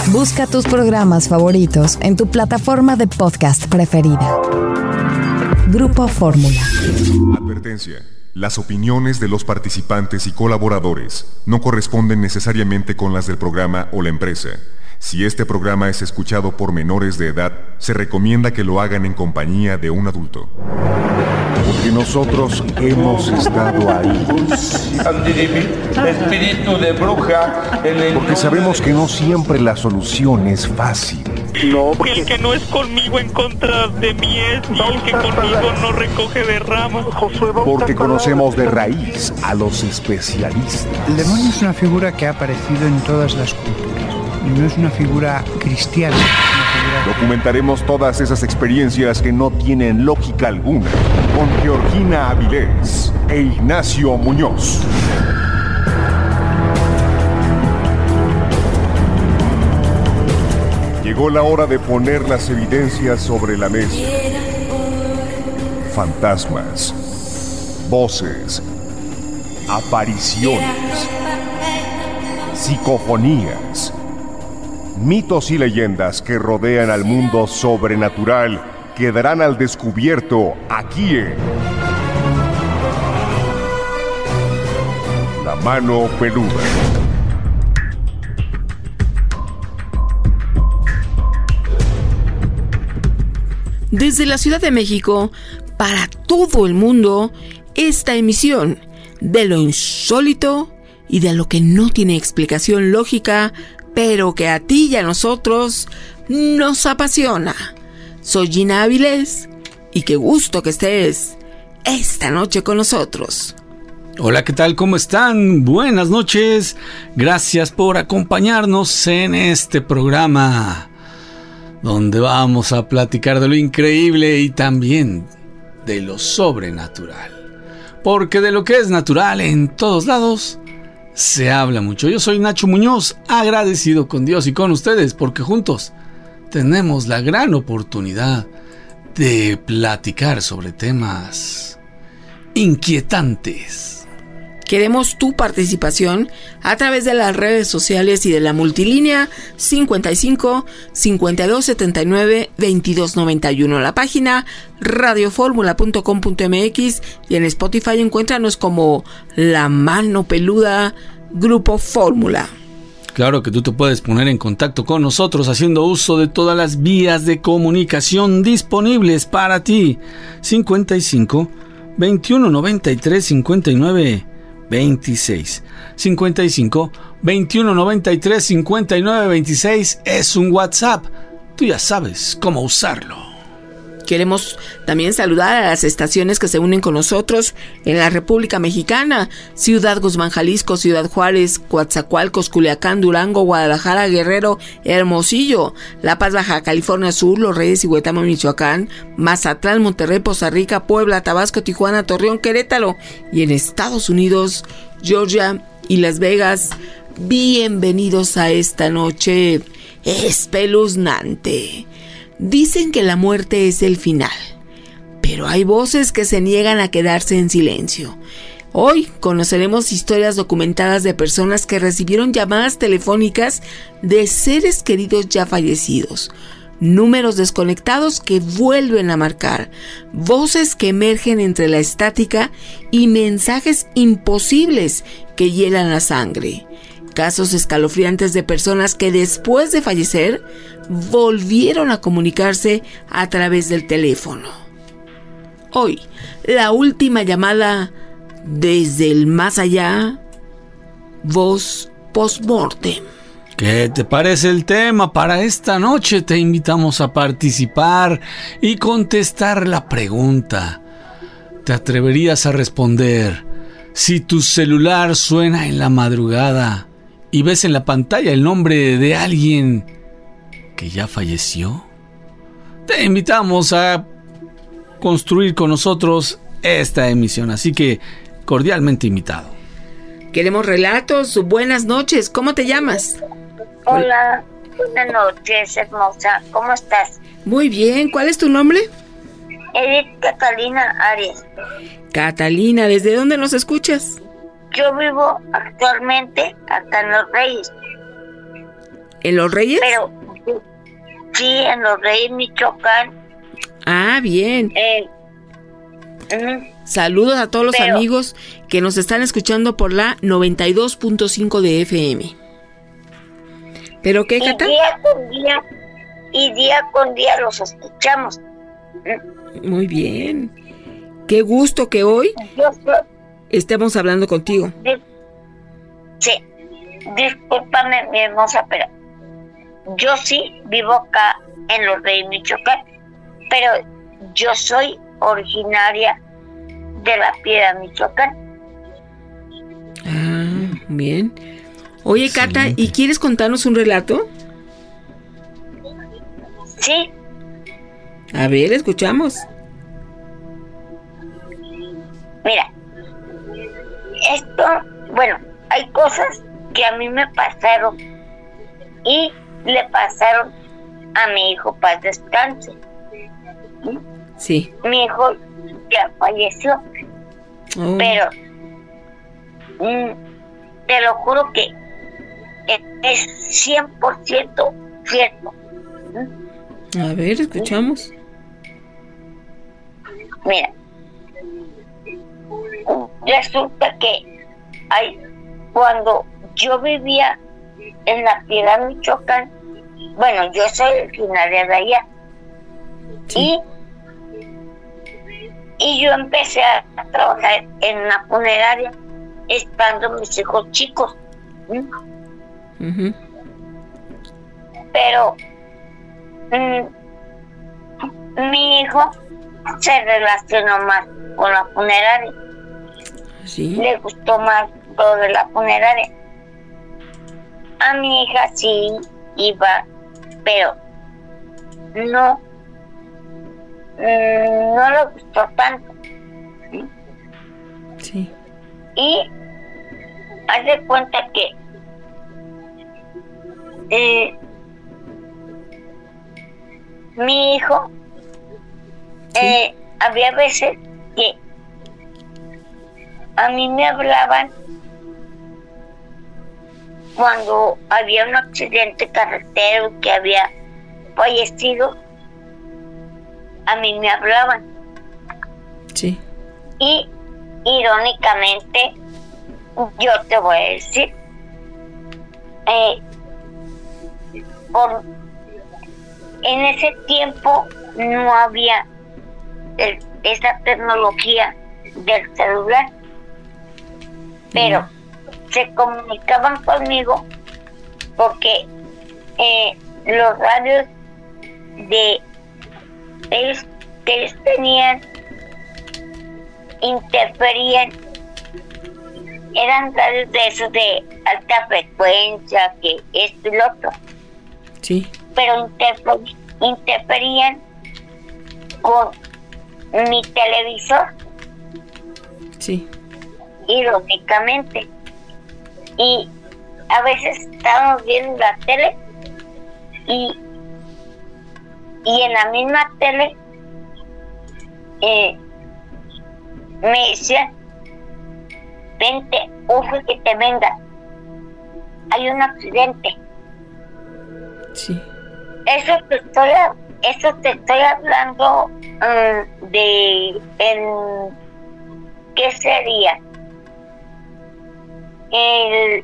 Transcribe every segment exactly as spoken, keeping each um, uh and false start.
Busca tus programas favoritos en tu plataforma de podcast preferida. Grupo Fórmula. Advertencia. Las opiniones de los participantes y colaboradores no corresponden necesariamente con las del programa o la empresa. Si este programa es escuchado por menores de edad, se recomienda que lo hagan en compañía de un adulto. Porque nosotros hemos estado ahí. Espíritu de bruja. Porque sabemos que no siempre la solución es fácil. No, porque el que no es conmigo en contra de mí es, y el que conmigo no recoge de ramas. Porque conocemos de raíz a los especialistas. El demonio es una figura que ha aparecido en todas las culturas. Y no es una figura cristiana. Es una figura... Documentaremos todas esas experiencias que no tienen lógica alguna con Georgina Avilés e Ignacio Muñoz. Llegó la hora de poner las evidencias sobre la mesa. Fantasmas, voces, apariciones, psicofonías, mitos y leyendas que rodean al mundo sobrenatural quedarán al descubierto aquí en La Mano Peluda. Desde la Ciudad de México, para todo el mundo, esta emisión de lo insólito y de lo que no tiene explicación lógica, pero que a ti y a nosotros nos apasiona. Soy Gina Avilés y qué gusto que estés esta noche con nosotros. Hola, ¿qué tal? ¿Cómo están? Buenas noches. Gracias por acompañarnos en este programa donde vamos a platicar de lo increíble y también de lo sobrenatural. Porque de lo que es natural en todos lados se habla mucho. Yo soy Nacho Muñoz, agradecido con Dios y con ustedes porque juntos tenemos la gran oportunidad de platicar sobre temas inquietantes. Queremos tu participación a través de las redes sociales y de la multilínea cincuenta y cinco, cincuenta y dos, setenta y nueve, veintidós noventa y uno, la página radioformula punto com punto m x y en Spotify encuéntranos como La Mano Peluda Grupo Fórmula. Claro que tú te puedes poner en contacto con nosotros haciendo uso de todas las vías de comunicación disponibles para ti. cincuenta y cinco, veintiuno noventa y tres, cincuenta y nueve veintiséis. cincuenta y cinco, veintiuno noventa y tres, cincuenta y nueve veintiséis es un WhatsApp. Tú ya sabes cómo usarlo. Queremos también saludar a las estaciones que se unen con nosotros en la República Mexicana: Ciudad Guzmán, Jalisco; Ciudad Juárez, Coatzacoalcos, Culiacán, Durango, Guadalajara, Guerrero, Hermosillo; La Paz, Baja California Sur; Los Reyes y Huetamo, Michoacán; Mazatlán, Monterrey, Poza Rica, Puebla, Tabasco, Tijuana, Torreón, Querétaro; y en Estados Unidos, Georgia y Las Vegas. Bienvenidos a esta noche espeluznante. Dicen que la muerte es el final, pero hay voces que se niegan a quedarse en silencio. Hoy conoceremos historias documentadas de personas que recibieron llamadas telefónicas de seres queridos ya fallecidos, números desconectados que vuelven a marcar, voces que emergen entre la estática y mensajes imposibles que hielan la sangre. Casos escalofriantes de personas que después de fallecer volvieron a comunicarse a través del teléfono. Hoy, la última llamada desde el más allá, voz post-mortem. ¿Qué te parece el tema para esta noche? Te invitamos a participar y contestar la pregunta. ¿Te atreverías a responder si tu celular suena en la madrugada y ves en la pantalla el nombre de alguien que ya falleció? Te invitamos a construir con nosotros esta emisión, así que cordialmente invitado. Queremos relatos. Buenas noches, ¿cómo te llamas? Hola, buenas noches, hermosa, ¿cómo estás? Muy bien, ¿cuál es tu nombre? Edith Catalina Arias. Catalina, ¿desde dónde nos escuchas? Yo vivo actualmente acá en Los Reyes. ¿En Los Reyes? Pero sí, en Los Reyes, Michoacán. Ah, bien. Eh, uh, Saludos a todos los pero, amigos que nos están escuchando por la noventa y dos punto cinco de F M. ¿Pero qué, Cata? Y día con día, y día con día los escuchamos. Muy bien. Qué gusto que hoy Yo soy, estemos hablando contigo. Dis, sí, discúlpame, mi hermosa, pero yo sí vivo acá en Los Reyes, Michoacán, pero yo soy originaria de La Piedra, Michoacán. Ah, bien. Oye, Sí. Cata, ¿y quieres contarnos un relato? Sí, A ver, escuchamos. mira, esto, bueno, hay cosas que a mí me pasaron y le pasaron a mi hijo, paz descanse. Sí. Mi hijo ya falleció, Oh, pero mm, te lo juro que es- es cien por ciento cierto. a ver, escuchamos. Mira, resulta que hay, cuando yo vivía en La Piedad, Michoacán, bueno, yo soy originaria de allá, Sí. y, y yo empecé a trabajar en una funeraria estando mis hijos chicos. ¿Mm? Ujú. Pero mm, mi hijo se relacionó más con la funeraria, Sí. le gustó más lo de la funeraria. A mi hija sí iba, pero no, mm, no le gustó tanto. Sí. Y haz de cuenta que eh, mi hijo, Sí. eh, había veces que a mí me hablaban cuando había un accidente carretero que había fallecido. A mí me hablaban Sí. y irónicamente yo te voy a decir, eh, por en ese tiempo no había el- esa tecnología del celular, pero se comunicaban conmigo porque eh, los radios de ellos que ellos tenían interferían, eran radios de esos de alta frecuencia, que esto y lo otro, Sí. pero interfer- interferían con mi televisor, Sí. irónicamente. Y a veces estábamos viendo la tele y, y en la misma tele eh, me decían, vente, urge que te venga, hay un accidente. Sí. Eso te estoy, eso te estoy hablando um, de en ¿qué sería? El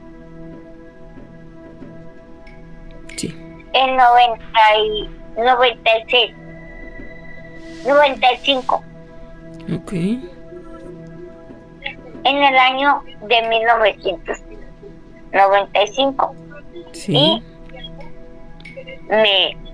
Sí. el noventa y noventa y seis, noventa y cinco, Ok. en el año de mil novecientos noventa y cinco. Sí. Y me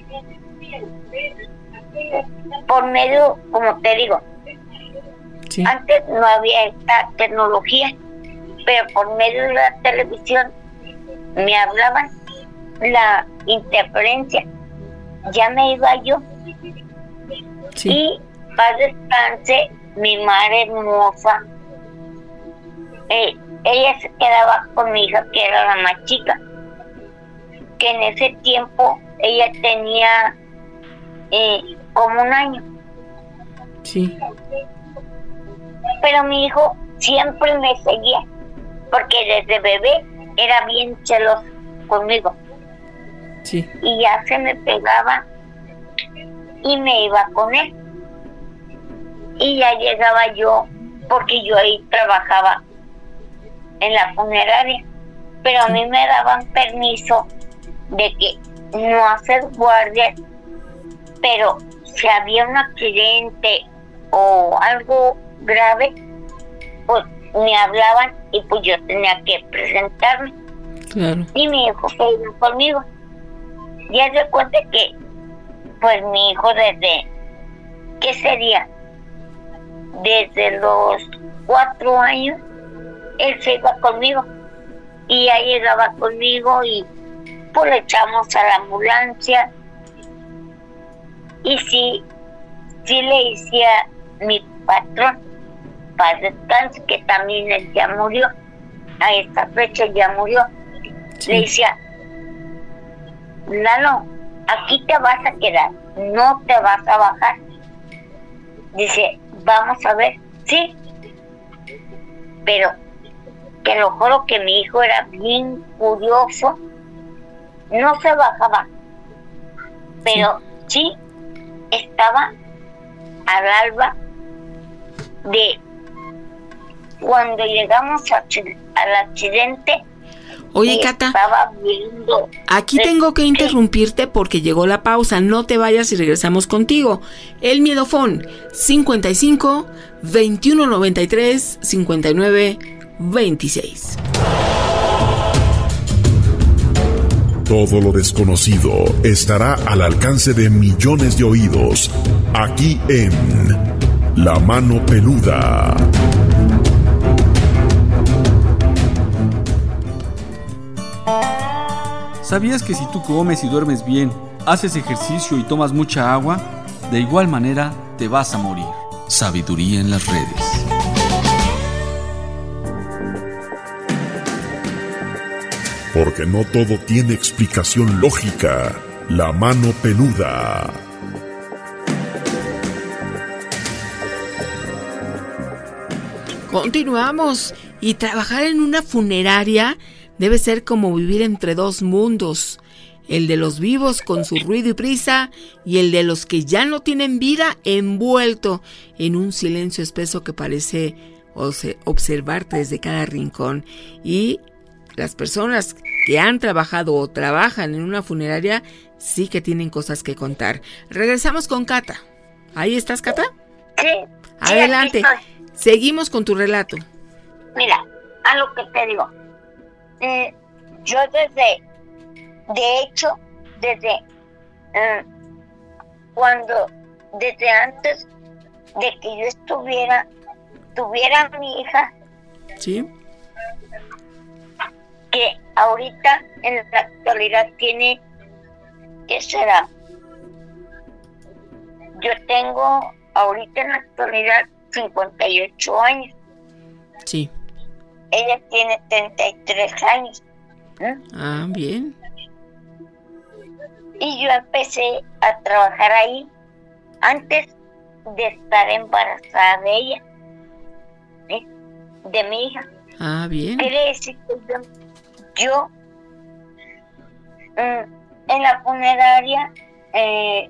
por medio, como te digo, Sí. antes no había esta tecnología, pero por medio de la televisión me hablaban la interferencia, ya me iba yo. Sí. Y paz descanse mi madre hermosa, eh, ella se quedaba con mi hija, que era la más chica, que en ese tiempo ella tenía eh, como un año. Sí. Pero mi hijo siempre me seguía, porque desde bebé era bien celoso conmigo. Sí. Y ya se me pegaba y me iba con él. Y ya llegaba yo, porque yo ahí trabajaba en la funeraria, pero a mí me daban permiso de que no hacer guardias, pero si había un accidente o algo grave, pues me hablaban y pues yo tenía que presentarme. Claro. Y mi hijo se iba conmigo. Y haz de cuenta que pues mi hijo desde, ¿qué sería? Desde los cuatro años, él se iba conmigo. Y ya llegaba conmigo y pues le echamos a la ambulancia. Y sí, sí le decía mi patrón, paz descanse, que también él ya murió. A esta fecha ya murió. Sí. Le decía, Lalo, aquí te vas a quedar, no te vas a bajar. Dice, vamos a ver, sí. Pero te lo juro que mi hijo era bien curioso, no se bajaba, pero sí, sí estaba al alba de cuando llegamos a, al accidente. Oye, Cata, estaba viendo. Aquí tengo que interrumpirte porque llegó la pausa. No te vayas y regresamos contigo. El Miedofón cincuenta y cinco, veintiuno noventa y tres, cincuenta y nueve, veintiséis. Todo lo desconocido estará al alcance de millones de oídos, aquí en La Mano Peluda. ¿Sabías que si tú comes y duermes bien, haces ejercicio y tomas mucha agua, de igual manera te vas a morir? Sabiduría en las redes. Porque no todo tiene explicación lógica. La Mano Peluda. Continuamos. Y trabajar en una funeraria debe ser como vivir entre dos mundos. El de los vivos con su ruido y prisa, y el de los que ya no tienen vida, envuelto en un silencio espeso que parece observarte desde cada rincón. Y las personas que han trabajado o trabajan en una funeraria sí que tienen cosas que contar. Regresamos con Cata. ¿Ahí estás, Cata? Sí. Adelante. Sí, seguimos con tu relato. Mira, a lo que te digo. Eh, yo desde, de hecho, desde eh, cuando, desde antes de que yo estuviera, tuviera a mi hija, sí, que ahorita en la actualidad tiene, ¿qué será? Yo tengo ahorita en la actualidad cincuenta y ocho años. Sí. Ella tiene treinta y tres años. ¿eh? Ah, bien. Y yo empecé a trabajar ahí antes de estar embarazada de ella, ¿eh? de mi hija. Ah, bien. Quiere decir que yo, yo eh, en la funeraria eh,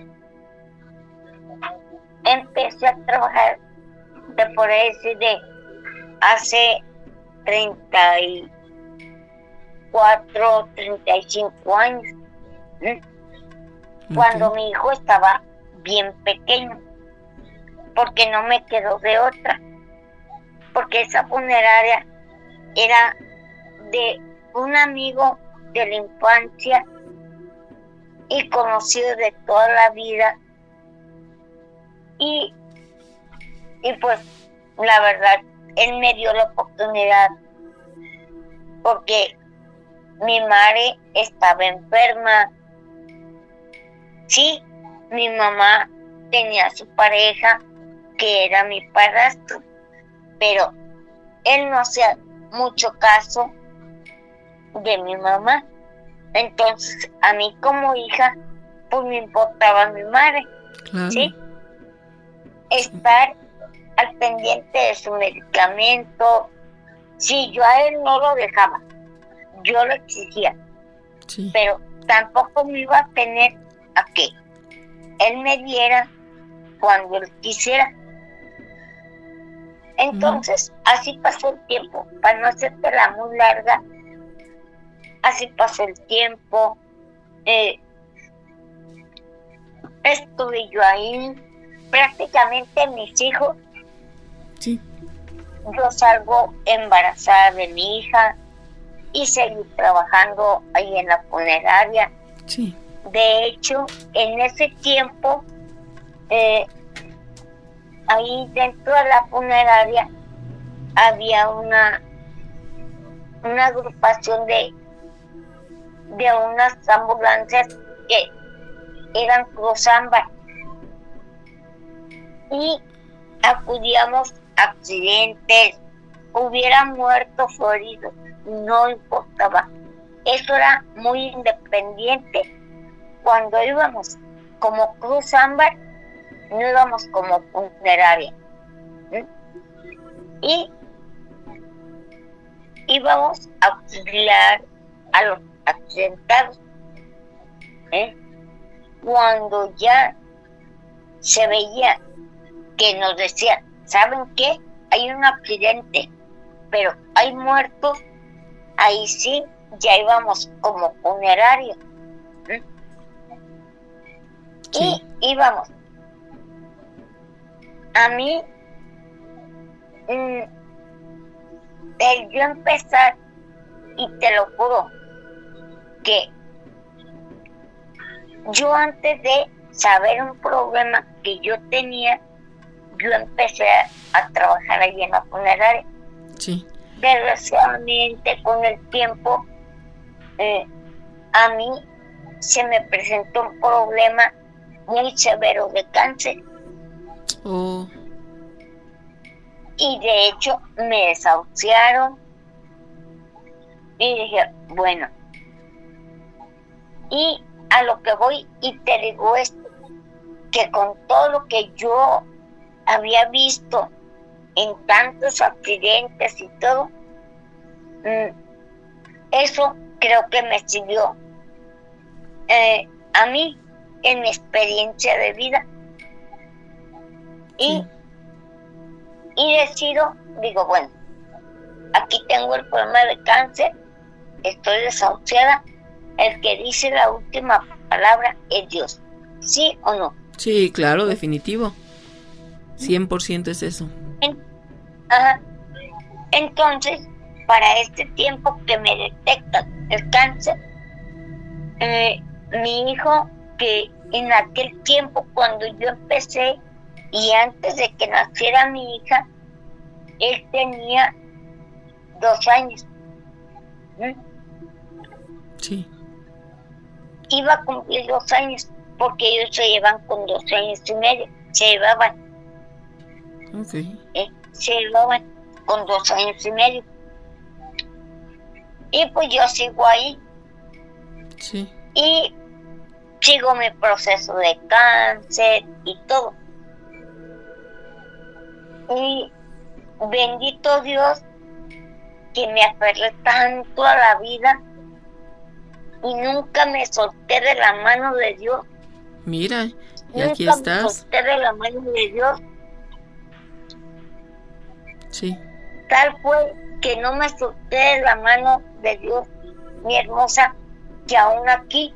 empecé a trabajar, te podría decir, de hace treinta y cuatro, treinta y cinco años, ¿eh? Okay. Cuando mi hijo estaba bien pequeño, porque no me quedó de otra, porque esa funeraria era de un amigo de la infancia y conocido de toda la vida, y, y pues la verdad él me dio la oportunidad porque mi madre estaba enferma. Sí, mi mamá tenía su pareja que era mi padrastro, pero él no hacía mucho caso de mi mamá. Entonces a mí como hija pues me importaba mi madre. Claro. ¿Sí? Estar al pendiente de su medicamento. Sí, yo a él no lo dejaba, yo lo exigía, sí. Pero tampoco me iba a tener a que él me diera cuando él quisiera. Entonces, uh-huh. así pasó el tiempo, para no hacértela muy larga, así pasó el tiempo, eh, estuve yo ahí, prácticamente mis hijos, sí. Yo salgo embarazada de mi hija y seguí trabajando ahí en la funeraria. Sí. De hecho, en ese tiempo, eh, ahí dentro de la funeraria había una una agrupación de de unas ambulancias que eran Cruz Ámbar y acudíamos a accidentes, hubiera muerto o herido, no importaba. Eso era muy independiente. Cuando íbamos como Cruz Ámbar, no íbamos como funeraria. ¿Mm? Y íbamos a auxiliar a los accidentados. ¿Eh? Cuando ya se veía que nos decían, ¿saben qué? Hay un accidente, pero hay muertos, ahí sí, ya íbamos como funeraria. ¿Mm? Sí. Y íbamos. A mí, mmm, el yo empezar, y te lo juro, que yo antes de saber un problema que yo tenía, yo empecé a, a trabajar ahí en la funeraria. Sí. Desgraciadamente, con el tiempo, eh, a mí se me presentó un problema muy severo de cáncer. Oh. Y de hecho me desahuciaron. Y dije, bueno. Y a lo que voy y te digo esto, que con todo lo que yo había visto en tantos accidentes y todo, eso creo que me sirvió eh, a mí en mi experiencia de vida. Y, sí. y decido, digo, bueno, aquí tengo el problema de cáncer, estoy desahuciada, el que dice la última palabra es Dios, ¿sí o no? Sí, claro, definitivo. cien por ciento es eso. En, ajá. Entonces, para este tiempo que me detectan el cáncer, eh, mi hijo, que en aquel tiempo cuando yo empecé y antes de que naciera mi hija, él tenía dos años. ¿Mm? Sí. Iba a cumplir dos años porque ellos se llevan con dos años y medio, se llevaban. Okay. Eh, se llevaban con dos años y medio. Y pues yo sigo ahí. Sí. Y sigo mi proceso de cáncer y todo. Y bendito Dios que me aferré tanto a la vida y nunca me solté de la mano de Dios. Mira, y nunca aquí estás. me solté de la mano de Dios. Sí. Tal fue que no me solté de la mano de Dios, mi hermosa, que aún aquí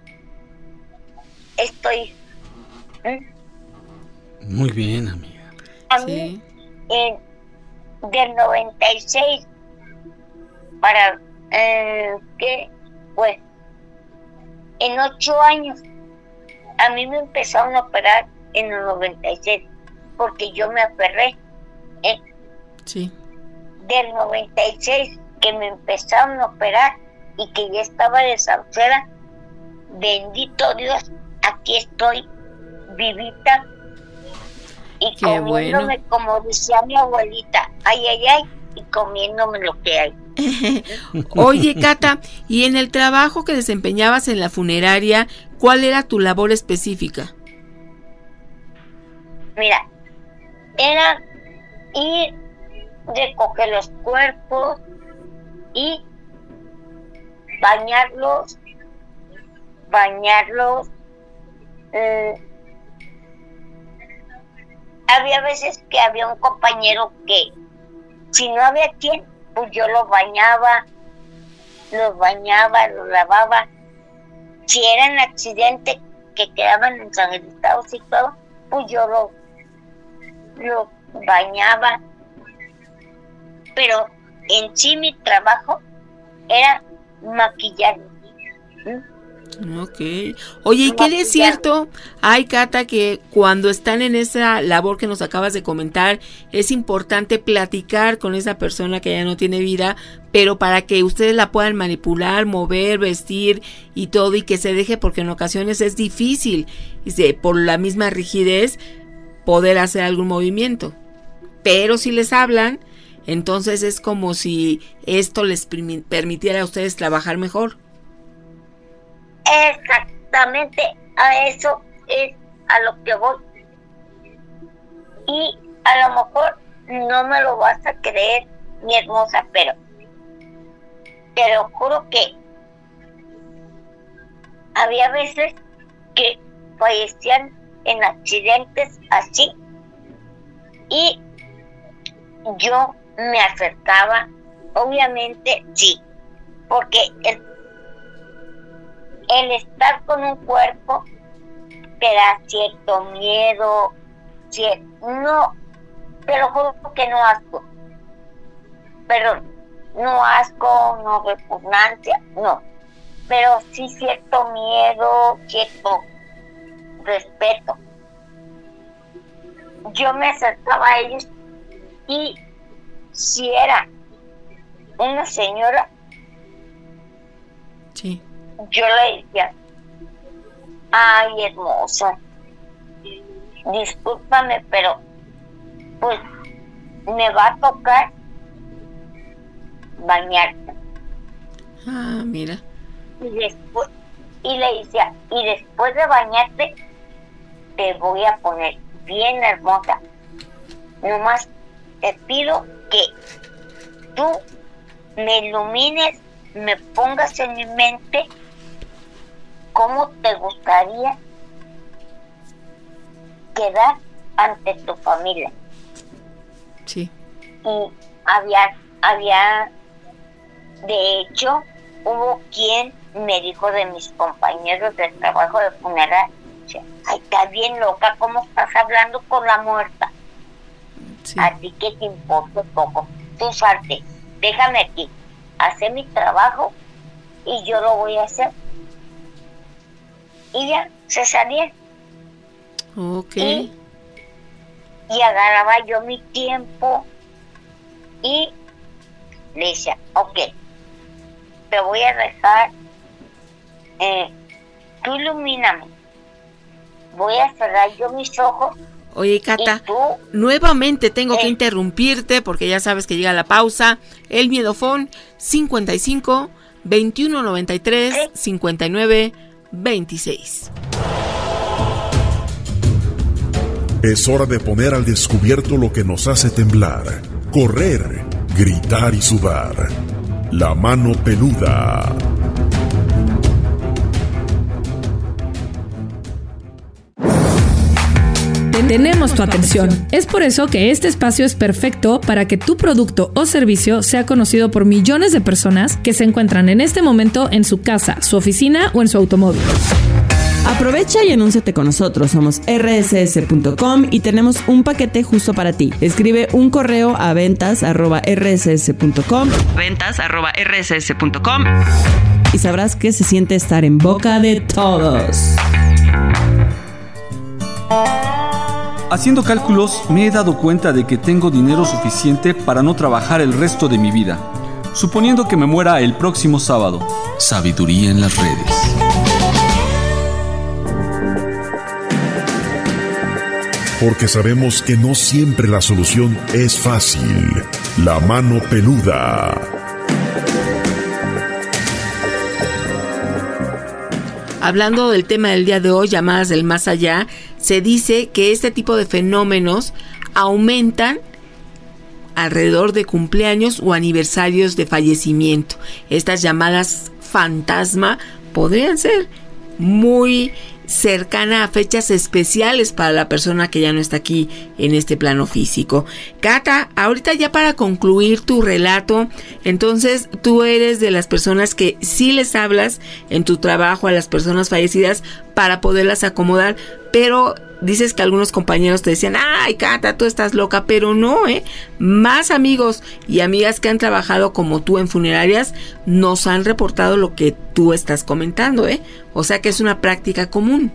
estoy. ¿Mm? Muy bien, amiga. A sí. mí, eh, del noventa y seis para, eh, ¿qué? Pues, en ocho años, a mí me empezaron a operar en el noventa y seis, porque yo me aferré, ¿eh? Sí. Del noventa y seis que me empezaron a operar y que ya estaba desahuciada, bendito Dios, aquí estoy vivita y qué comiéndome, bueno, como decía mi abuelita, ay, ay, ay, y comiéndome lo que hay. Oye, Cata, y en el trabajo que desempeñabas en la funeraria, ¿cuál era tu labor específica? Mira, era ir, recoger los cuerpos y bañarlos bañarlos. Eh, había veces que había un compañero que, si no había quien, pues yo los bañaba, los bañaba, los lavaba. Si eran accidentes que quedaban ensangrentados y todo, pues yo los lo bañaba. Pero en sí mi trabajo era maquillar. ¿Mm? Ok. Oye, ¿y qué es cierto? Ay, Cata, que cuando están en esa labor que nos acabas de comentar, es importante platicar con esa persona que ya no tiene vida, pero para que ustedes la puedan manipular, mover, vestir y todo, y que se deje, porque en ocasiones es difícil, por la misma rigidez, poder hacer algún movimiento. Pero si les hablan, entonces es como si esto les permitiera a ustedes trabajar mejor. Exactamente, a eso es a lo que voy. Y a lo mejor no me lo vas a creer, mi hermosa, pero te lo juro que había veces que fallecían en accidentes así, y yo me acercaba, obviamente sí, porque el El estar con un cuerpo te da cierto miedo, cier- no, te lo juro que no asco, pero no asco, no repugnancia, no, pero sí cierto miedo, cierto respeto. Yo me acercaba a ellos y si era una señora, sí, yo le decía, ay, hermosa, discúlpame, pero pues me va a tocar bañarte. Ah, mira. Y después, y le decía, y después de bañarte, te voy a poner bien hermosa. Nomás te pido que tú me ilumines, me pongas en mi mente cómo te gustaría quedar ante tu familia. Sí. Y había, había, de hecho, hubo quien me dijo de mis compañeros del trabajo de funeral, ay, estás bien loca, ¿cómo estás hablando con la muerta? Sí. A ti que te importa poco, tú salte, déjame aquí, hacer mi trabajo y yo lo voy a hacer. Y ya, se salía. Ok. Y, y agarraba yo mi tiempo y le decía, ok, te voy a dejar, eh, tú ilumíname, voy a cerrar yo mis ojos. Oye, Cata, nuevamente tengo eh, que interrumpirte porque ya sabes que llega la pausa. El miedofón cincuenta y cinco, veintiuno noventa y tres, ¿sí? cincuenta y nueve, veintiséis. Es hora de poner al descubierto lo que nos hace temblar, correr, gritar y sudar. La mano peluda. Tenemos tu atención. Es por eso que este espacio es perfecto para que tu producto o servicio sea conocido por millones de personas que se encuentran en este momento en su casa, su oficina o en su automóvil. Aprovecha y anúnciate con nosotros. Somos erre ese ese punto com y tenemos un paquete justo para ti. Escribe un correo a ventas arroba erre ese ese punto com, ventas arroba erre ese ese punto com, y sabrás que se siente estar en boca de todos. Haciendo cálculos, me he dado cuenta de que tengo dinero suficiente para no trabajar el resto de mi vida, suponiendo que me muera el próximo sábado. Sabiduría en las redes. Porque sabemos que no siempre la solución es fácil. La mano peluda. Hablando del tema del día de hoy, llamadas del más allá, se dice que este tipo de fenómenos aumentan alrededor de cumpleaños o aniversarios de fallecimiento. Estas llamadas fantasma podrían ser muy cercana a fechas especiales para la persona que ya no está aquí en este plano físico. Cata, ahorita ya para concluir tu relato, entonces tú eres de las personas que sí les hablas en tu trabajo a las personas fallecidas para poderlas acomodar, pero dices que algunos compañeros te decían, ay Cata, tú estás loca, pero no, ¿eh? Más amigos y amigas que han trabajado como tú en funerarias nos han reportado lo que tú estás comentando, ¿eh? O sea que es una práctica común.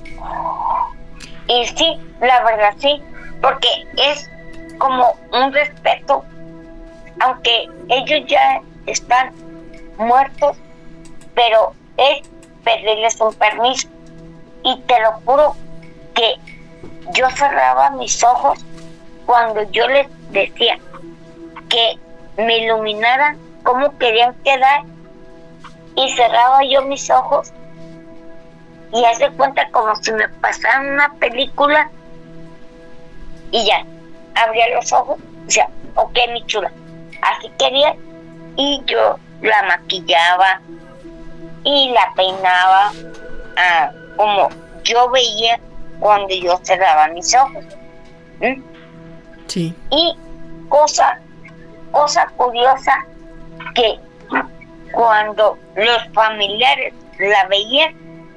Y sí, la verdad sí, porque es como un respeto, aunque ellos ya están muertos, pero es pedirles un permiso. Y te lo juro que yo cerraba mis ojos cuando yo les decía que me iluminaran cómo querían quedar, y cerraba yo mis ojos y hace cuenta como si me pasaran una película, y ya abría los ojos y decía, ok mi chula, así quería, y yo la maquillaba y la peinaba ah, como yo veía cuando yo cerraba mis ojos. ¿Mm? Sí. Y cosa, cosa curiosa, que cuando los familiares la veían,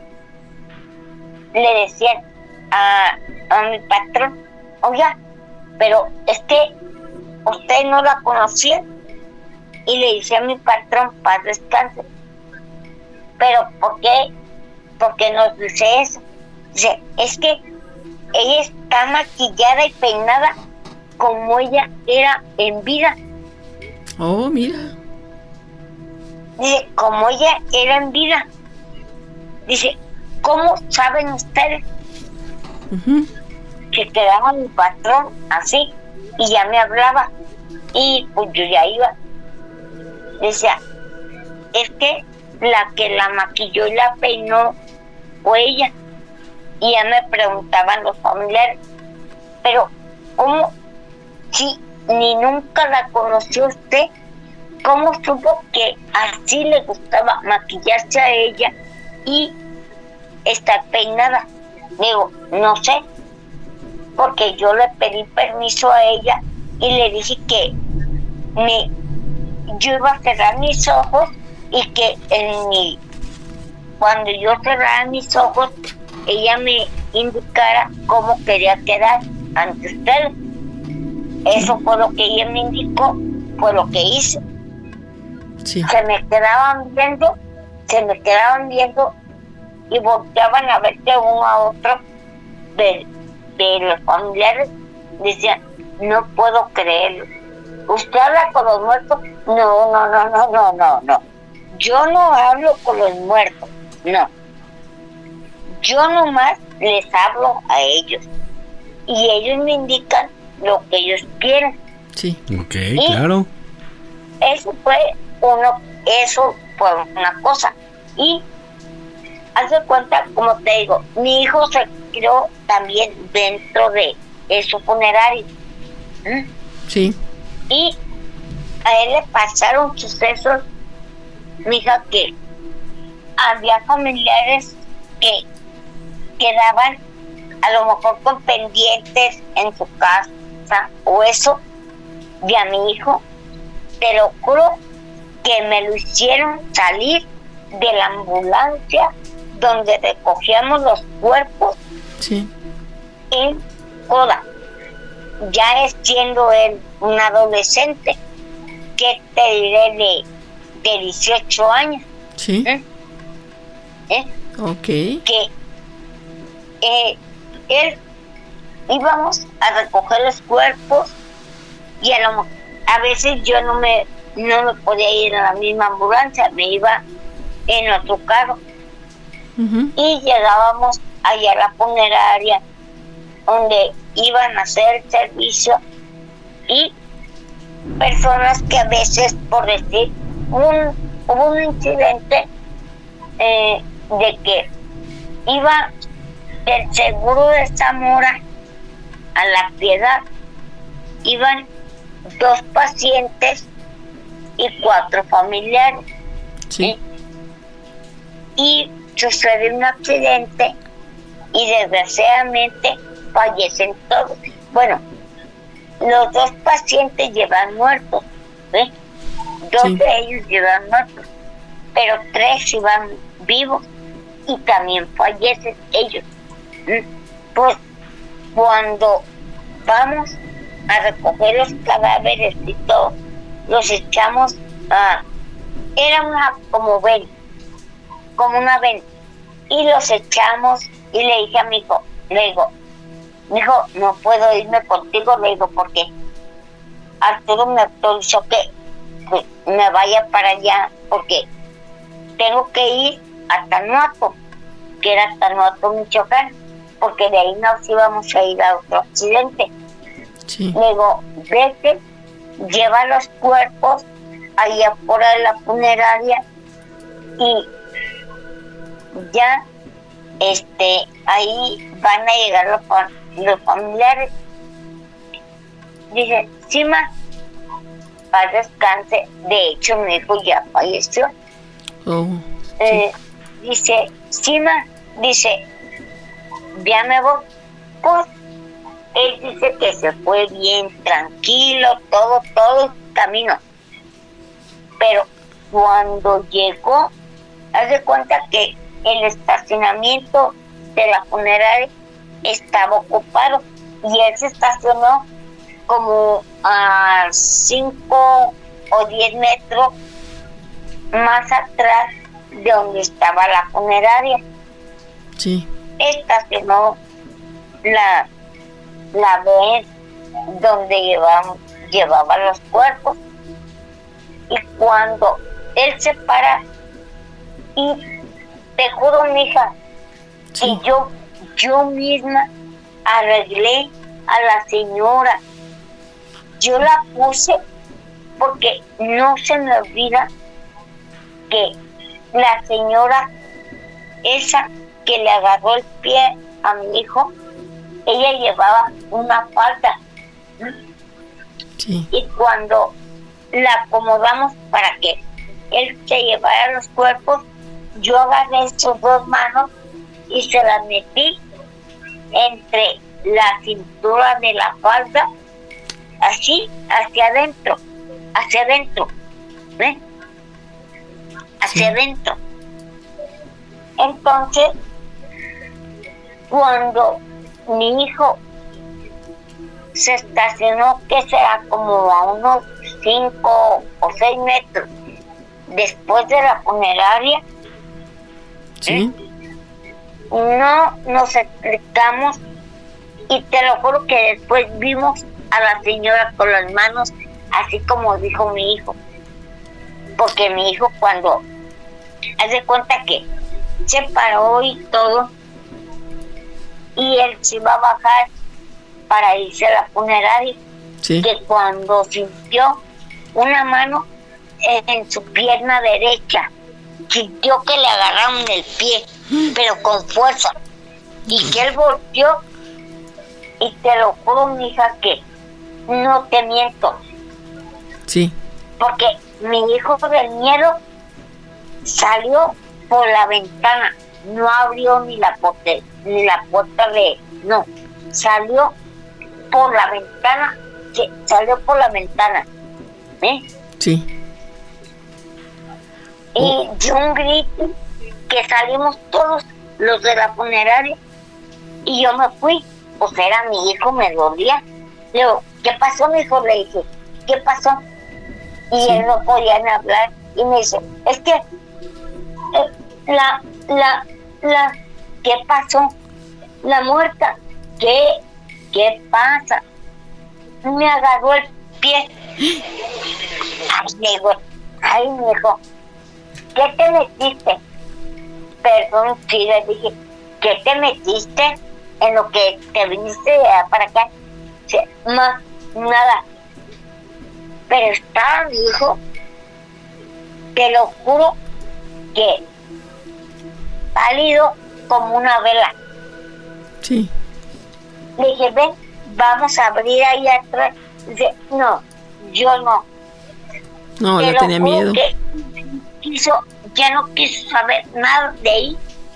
le decían a, a mi patrón, oiga, pero es que usted no la conocía. Y le decía a mi patrón, paz descanse, pero ¿por qué? ¿Por qué nos dice eso? Dice, es que ella está maquillada y peinada como ella era en vida. Oh, mira. Dice, como ella era en vida. Dice, ¿cómo saben ustedes? Uh-huh. Se quedaba mi patrón así y ya me hablaba, y pues yo ya iba. Decía, es que la que la maquilló y la peinó fue ella. Y ya me preguntaban los familiares, pero ¿cómo? Si ni nunca la conoció usted, ¿cómo supo que así le gustaba maquillarse a ella y estar peinada? Digo, no sé, porque yo le pedí permiso a ella y le dije que me, yo iba a cerrar mis ojos, y que en mi, cuando yo cerrara mis ojos, ella me indicara cómo quería quedar ante ustedes. Eso fue lo que ella me indicó, fue lo que hice. Sí. Se me quedaban viendo, se me quedaban viendo y volteaban a ver de uno a otro de, de los familiares. Decían, no puedo creerlo. ¿Usted habla con los muertos? No, no, no, no, no, no, no. Yo no hablo con los muertos, no. Yo nomás les hablo a ellos y ellos me indican lo que ellos quieren. Sí. Ok, y claro. Eso fue uno, eso fue una cosa. Y hace cuenta, como te digo, mi hijo se crió también dentro de su funerario. ¿Mm? Sí. Y a él le pasaron sucesos, mija, que había familiares que quedaban a lo mejor con pendientes en su casa o eso de a mi hijo. Te lo juro que me lo hicieron salir de la ambulancia donde recogíamos los cuerpos. Sí. En Coda, ya es siendo él un adolescente, que te diré de, de dieciocho años. Sí. ¿Eh? ¿Eh? Ok. Que eh, él íbamos a recoger los cuerpos y a lo a veces yo no me no me podía ir en la misma ambulancia, me iba en otro carro. Uh-huh. Y llegábamos allá a la funeraria donde iban a hacer el servicio, y personas que a veces, por decir, un, hubo un incidente eh, de que iba del seguro de Zamora a La Piedad, iban dos pacientes y cuatro familiares. Sí. Y sucede un accidente y desgraciadamente fallecen todos. Bueno, los dos pacientes llevan muertos, ¿eh? Dos sí. de ellos llevan muertos, pero tres iban vivos y también fallecen ellos. Pues cuando vamos a recoger los cadáveres y todo, los echamos a... Era una como ven, como una ven, y los echamos y le dije a mi hijo, le digo, mi hijo, no puedo irme contigo, le digo, porque Arturo me autorizó que, que me vaya para allá, porque tengo que ir a Tanuaco, que era Tanuaco, Michoacán, porque de ahí nos íbamos a ir a otro accidente. Sí. Le digo, vete, lleva los cuerpos ahí afuera de la funeraria y ya este ahí van a llegar los, los familiares. Dice, sí, ma, paz descanse. De hecho, mi hijo ya falleció. Oh, eh, sí. Dice, sí, ma, dice, ya me voy. Pues él dice que se fue bien tranquilo, todo, todo el camino. Pero cuando llegó, haz de cuenta que el estacionamiento de la funeraria estaba ocupado y él se estacionó como a cinco o diez metros más atrás de donde estaba la funeraria. Sí. Estacionó la la vez donde llevaba, llevaba los cuerpos, y cuando él se para, y te juro, mija, sí. y yo yo misma arreglé a la señora, yo la puse porque no se me olvida que la señora esa que le agarró el pie a mi hijo, ella llevaba una falda. Sí. Y cuando la acomodamos para que él se llevara los cuerpos, yo agarré sus dos manos y se las metí entre la cintura de la falda, así, hacia adentro, hacia adentro, ¿ves? Hacia sí. adentro. Entonces, cuando mi hijo se estacionó, que será como a unos cinco o seis metros después de la funeraria, ¿sí? ¿eh? No nos explicamos, y te lo juro que después vimos a la señora con las manos así como dijo mi hijo, porque mi hijo cuando hace cuenta que se paró y todo, y él se iba a bajar para irse a la funeraria, sí. que cuando sintió una mano en su pierna derecha, sintió que le agarraron el pie, pero con fuerza, y que él volteó, y te lo juro, mija, que no te miento, sí, porque mi hijo del miedo salió por la ventana, no abrió ni la puerta, ni la puerta de, no, salió por la ventana, que salió por la ventana, ¿eh? Sí. Y oh. dio un grito, que salimos todos los de la funeraria, y yo me fui, pues era mi hijo, me dolía. Le digo, ¿qué pasó, mi hijo? Le dije, ¿qué pasó? Y sí. él no podía ni hablar, y me dice, es que eh, la, la, la, ¿qué pasó? La muerta, ¿qué? ¿Qué pasa? Me agarró el pie. Ay, le digo, ay, mi hijo, ¿qué te metiste? Perdón, sí, le dije, ¿qué te metiste en lo que te viniste para acá? Sí, más nada. Pero estaba mi hijo, te lo juro, que pálido como una vela. Sí. Le dije, ven, vamos a abrir ahí atrás. Dice, no, yo no. No, ya tenía miedo. Que quiso, ya no quiso saber nada de ahí,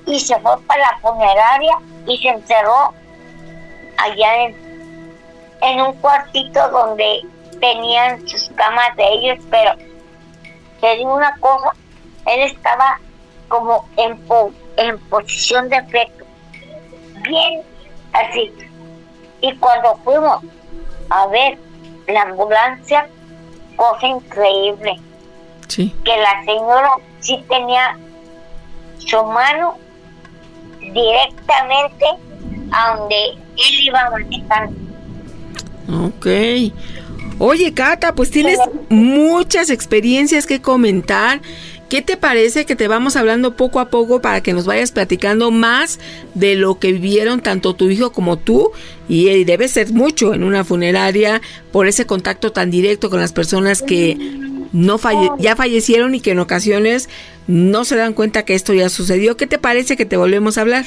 y se fue para la funeraria y se encerró allá en, en un cuartito donde tenían sus camas de ellos, pero te digo una cosa, él estaba como en, po, en posición de feto, bien así. Y cuando fuimos a ver la ambulancia, cosa increíble, sí, que la señora sí tenía su mano directamente a donde él iba manejando. Ok. Oye, Cata, pues tienes muchas experiencias que comentar. ¿Qué te parece que te vamos hablando poco a poco para que nos vayas platicando más de lo que vivieron tanto tu hijo como tú? Y eh, debe ser mucho en una funeraria por ese contacto tan directo con las personas que no falle- ya fallecieron y que en ocasiones no se dan cuenta que esto ya sucedió. ¿Qué te parece que te volvemos a hablar?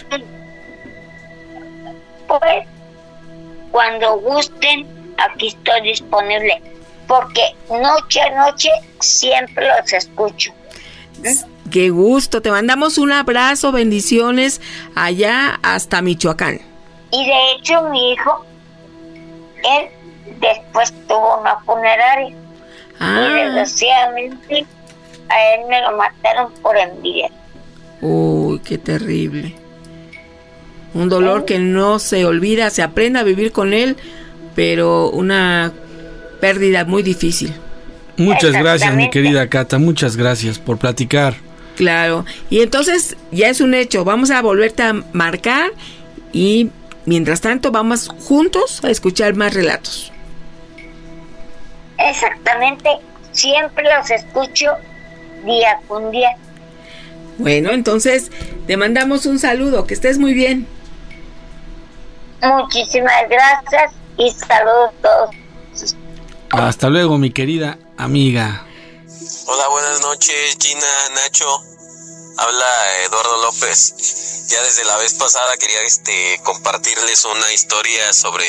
Pues, cuando gusten, aquí estoy disponible, porque noche a noche siempre los escucho. Qué gusto, te mandamos un abrazo, bendiciones allá hasta Michoacán. Y de hecho mi hijo, él después tuvo una funeraria. Ah. Y desgraciadamente a él me lo mataron por envidia. Uy, qué terrible. Un dolor ¿Eh? que no se olvida, se aprende a vivir con él, pero una pérdida muy difícil. Muchas gracias, mi querida Cata, muchas gracias por platicar. Claro, y entonces ya es un hecho, vamos a volverte a marcar y mientras tanto vamos juntos a escuchar más relatos. Exactamente, siempre los escucho día con día. Bueno, entonces te mandamos un saludo, que estés muy bien. Muchísimas gracias y saludos a todos. Hasta luego, mi querida amiga. Hola, buenas noches, Gina, Nacho. Habla Eduardo López. Ya desde la vez pasada quería este compartirles una historia sobre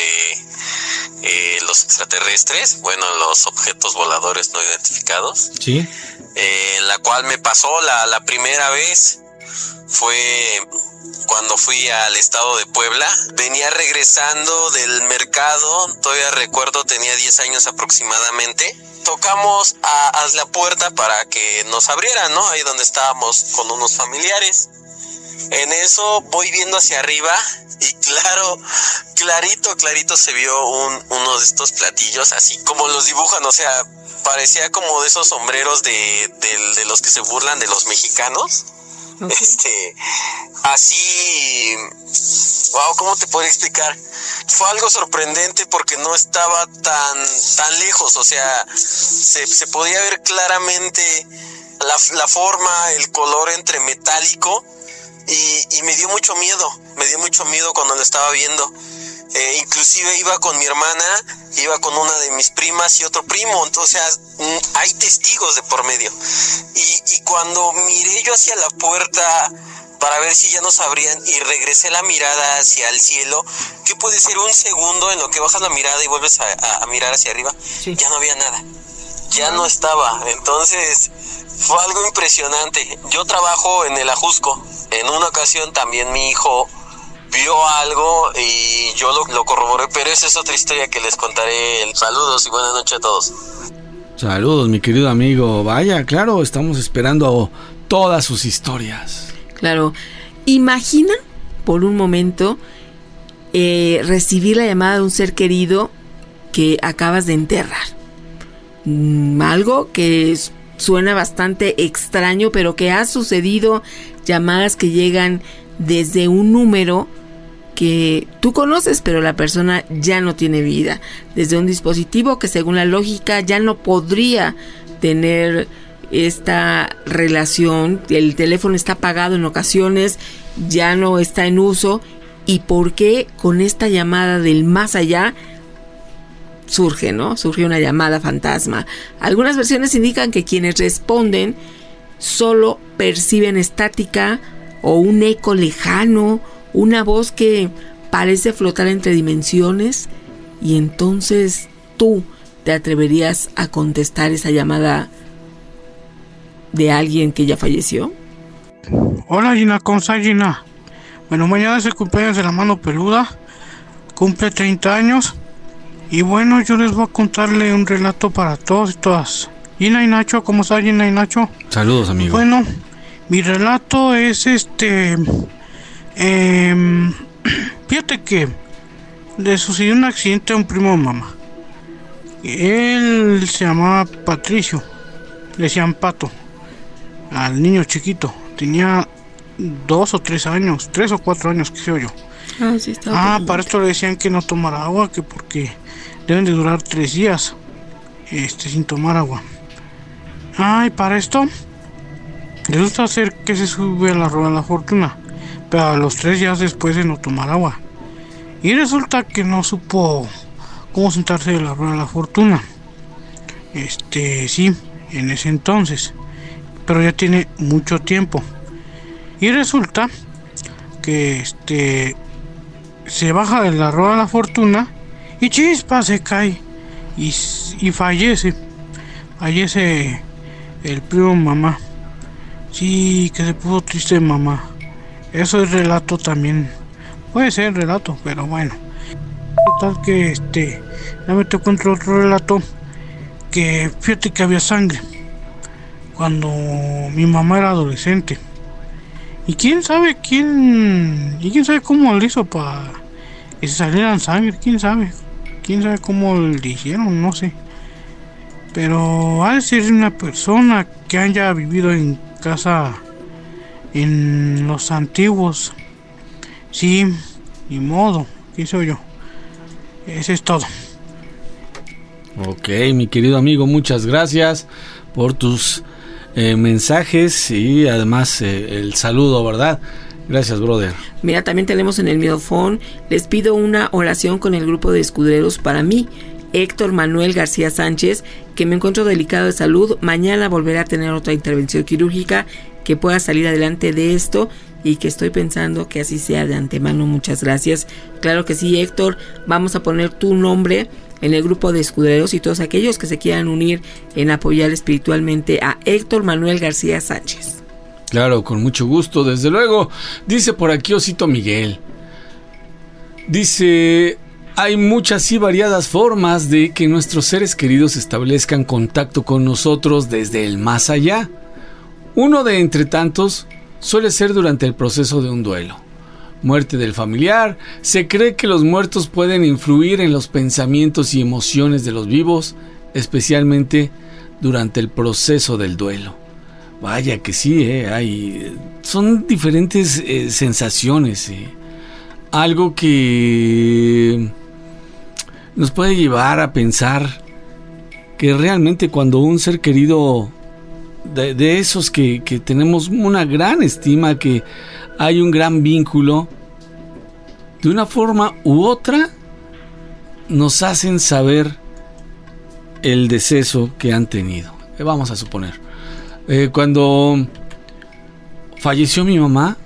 eh, los extraterrestres, bueno, los objetos voladores no identificados. Sí. Eh, la cual me pasó la, la primera vez fue cuando fui al estado de Puebla. Venía regresando del mercado, todavía recuerdo, tenía diez años aproximadamente. Tocamos a, a la puerta para que nos abrieran, ¿no? Ahí donde estábamos con unos familiares. En eso voy viendo hacia arriba y claro, clarito, clarito se vio un, uno de estos platillos, así como los dibujan, o sea, parecía como de esos sombreros de, de, de los que se burlan de los mexicanos. Okay. Este, así, wow, ¿cómo te podría explicar? Fue algo sorprendente porque no estaba tan, tan lejos, o sea, se, se podía ver claramente la, la forma, el color entre metálico y, y me dio mucho miedo, me dio mucho miedo cuando lo estaba viendo. Eh, inclusive iba con mi hermana, iba con una de mis primas y otro primo, entonces o sea, hay testigos de por medio. Y, y cuando miré yo hacia la puerta para ver si ya nos abrían y regresé la mirada hacia el cielo, que puede ser un segundo en lo que bajas la mirada y vuelves a, a, a mirar hacia arriba, sí. Ya no había nada, ya no estaba. Entonces fue algo impresionante. Yo trabajo en el Ajusco. En una ocasión también mi hijo vio algo y yo lo, lo corroboré, pero esa es otra historia que les contaré. Saludos y buenas noches a todos. Saludos, mi querido amigo. Vaya, claro, estamos esperando todas sus historias. Claro. Imagina por un momento eh, recibir la llamada de un ser querido que acabas de enterrar. Mm, algo que es, suena bastante extraño, pero que ha sucedido, llamadas que llegan desde un número que tú conoces, pero la persona ya no tiene vida, desde un dispositivo que según la lógica ya no podría tener esta relación, el teléfono está apagado en ocasiones, ya no está en uso. ¿Y por qué con esta llamada del más allá surge, ¿no? Surge una llamada fantasma. Algunas versiones indican que quienes responden solo perciben estática o un eco lejano, una voz que parece flotar entre dimensiones, y entonces tú te atreverías a contestar esa llamada de alguien que ya falleció. Hola Gina, ¿cómo estás Gina? Bueno, mañana es el cumpleaños de la mano peluda, cumple treinta años y bueno, yo les voy a contarle un relato para todos y todas. Gina y Nacho, ¿cómo estás Gina y Nacho? Saludos, amigo. Bueno, mi relato es este... Eh, fíjate que le sucedió un accidente a un primo de mamá. Él se llamaba Patricio, le decían Pato, al niño chiquito. Tenía dos o tres años, tres o cuatro años, qué sé yo. Ah, sí, está Ah, pequeño. para esto le decían que no tomara agua, que porque deben de durar tres días este, sin tomar agua. Ah, y para esto resulta ser que se sube a la rueda de la fortuna, pero a los tres días después de no tomar agua. Y resulta que no supo cómo sentarse de la rueda de la fortuna. Este, sí, en ese entonces, pero ya tiene mucho tiempo. Y resulta que este se baja de la rueda de la fortuna y chispa se cae y, y fallece. Fallece el primo mamá. Sí, que se puso triste mamá. Eso es relato también. Puede ser relato, pero bueno. Tal que este ya me tocó encontrar otro relato que fíjate que había sangre cuando mi mamá era adolescente. Y quién sabe quién y quién sabe cómo le hizo para que se salieran sangre, quién sabe, quién sabe cómo le hicieron, no sé. Pero ha de ser una persona que haya vivido en casa en los antiguos. Sí, ni modo, qué soy yo. Eso es todo. Ok, mi querido amigo, muchas gracias por tus eh, mensajes y además eh, el saludo, ¿verdad? Gracias, brother. Mira, también tenemos en el Midofón, les pido una oración con el grupo de escuderos para mí, Héctor Manuel García Sánchez, que me encuentro delicado de salud, mañana volverá a tener otra intervención quirúrgica, que pueda salir adelante de esto y que estoy pensando que así sea de antemano. Muchas gracias. Claro que sí, Héctor, vamos a poner tu nombre en el grupo de escuderos y todos aquellos que se quieran unir en apoyar espiritualmente a Héctor Manuel García Sánchez. Claro, con mucho gusto, desde luego. Dice por aquí Osito Miguel. Dice, hay muchas y variadas formas de que nuestros seres queridos establezcan contacto con nosotros desde el más allá. Uno de entre tantos suele ser durante el proceso de un duelo. Muerte del familiar, se cree que los muertos pueden influir en los pensamientos y emociones de los vivos, especialmente durante el proceso del duelo. Vaya que sí, eh, hay, son diferentes eh, sensaciones, eh. Algo que nos puede llevar a pensar que realmente cuando un ser querido de, de esos que, que tenemos una gran estima, que hay un gran vínculo, de una forma u otra nos hacen saber el deceso que han tenido. Eh, vamos a suponer, eh, cuando falleció mi mamá,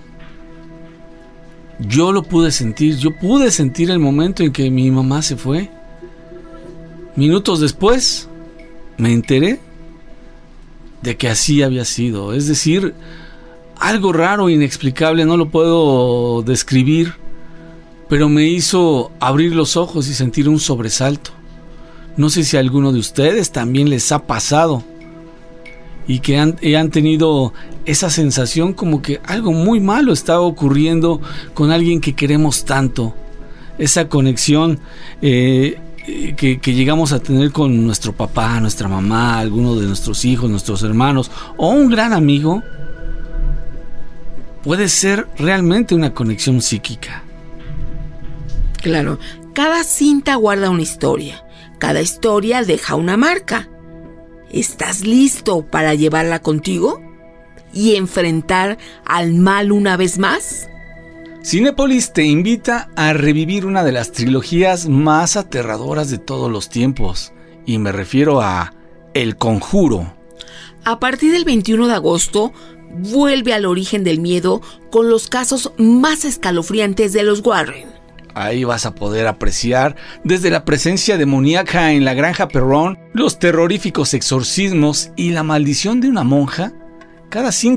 yo lo pude sentir, yo pude sentir el momento en que mi mamá se fue. Minutos después me enteré de que así había sido. Es decir, algo raro, inexplicable, no lo puedo describir, pero me hizo abrir los ojos y sentir un sobresalto. No sé si a alguno de ustedes también les ha pasado y que han, han tenido esa sensación como que algo muy malo está ocurriendo con alguien que queremos tanto. Esa conexión eh, que, que llegamos a tener con nuestro papá, nuestra mamá, alguno de nuestros hijos, nuestros hermanos o un gran amigo, puede ser realmente una conexión psíquica. Claro, cada cinta guarda una historia, cada historia deja una marca. ¿Estás listo para llevarla contigo y enfrentar al mal una vez más? Cinépolis te invita a revivir una de las trilogías más aterradoras de todos los tiempos, y me refiero a El Conjuro. A partir del veintiuno de agosto, vuelve al origen del miedo con los casos más escalofriantes de los Warren. Ahí vas a poder apreciar desde la presencia demoníaca en la granja Perrón, los terroríficos exorcismos y la maldición de una monja. Cada cinta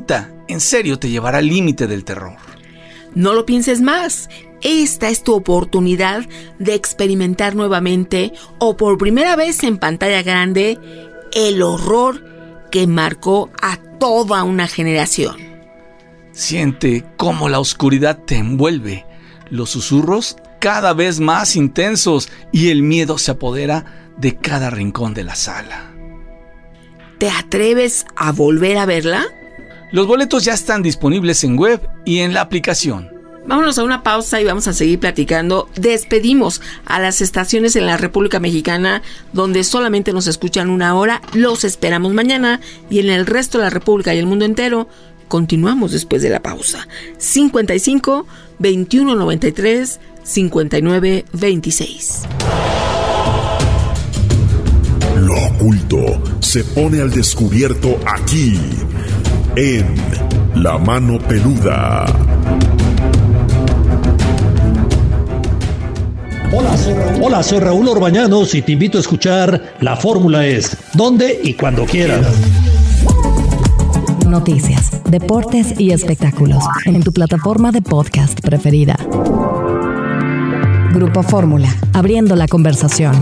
en serio te llevará al límite del terror. No lo pienses más. Esta es tu oportunidad de experimentar nuevamente o por primera vez en pantalla grande el horror que marcó a toda una generación. Siente cómo la oscuridad te envuelve, los susurros cada vez más intensos y el miedo se apodera de cada rincón de la sala. ¿Te atreves a volver a verla? Los boletos ya están disponibles en web y en la aplicación. Vámonos a una pausa y vamos a seguir platicando. Despedimos a las estaciones en la República Mexicana donde solamente nos escuchan una hora. Los esperamos mañana y en el resto de la República y el mundo entero continuamos después de la pausa. cincuenta y cinco, veintiuno noventa y tres, cincuenta y nueve veintiséis. Lo oculto se pone al descubierto aquí, en La Mano Peluda. Hola soy, Raúl. Hola, soy Raúl Orbañanos y te invito a escuchar La Fórmula Es, donde y cuando quieras. Noticias, deportes y espectáculos en tu plataforma de podcast preferida. Grupo Fórmula, abriendo la conversación.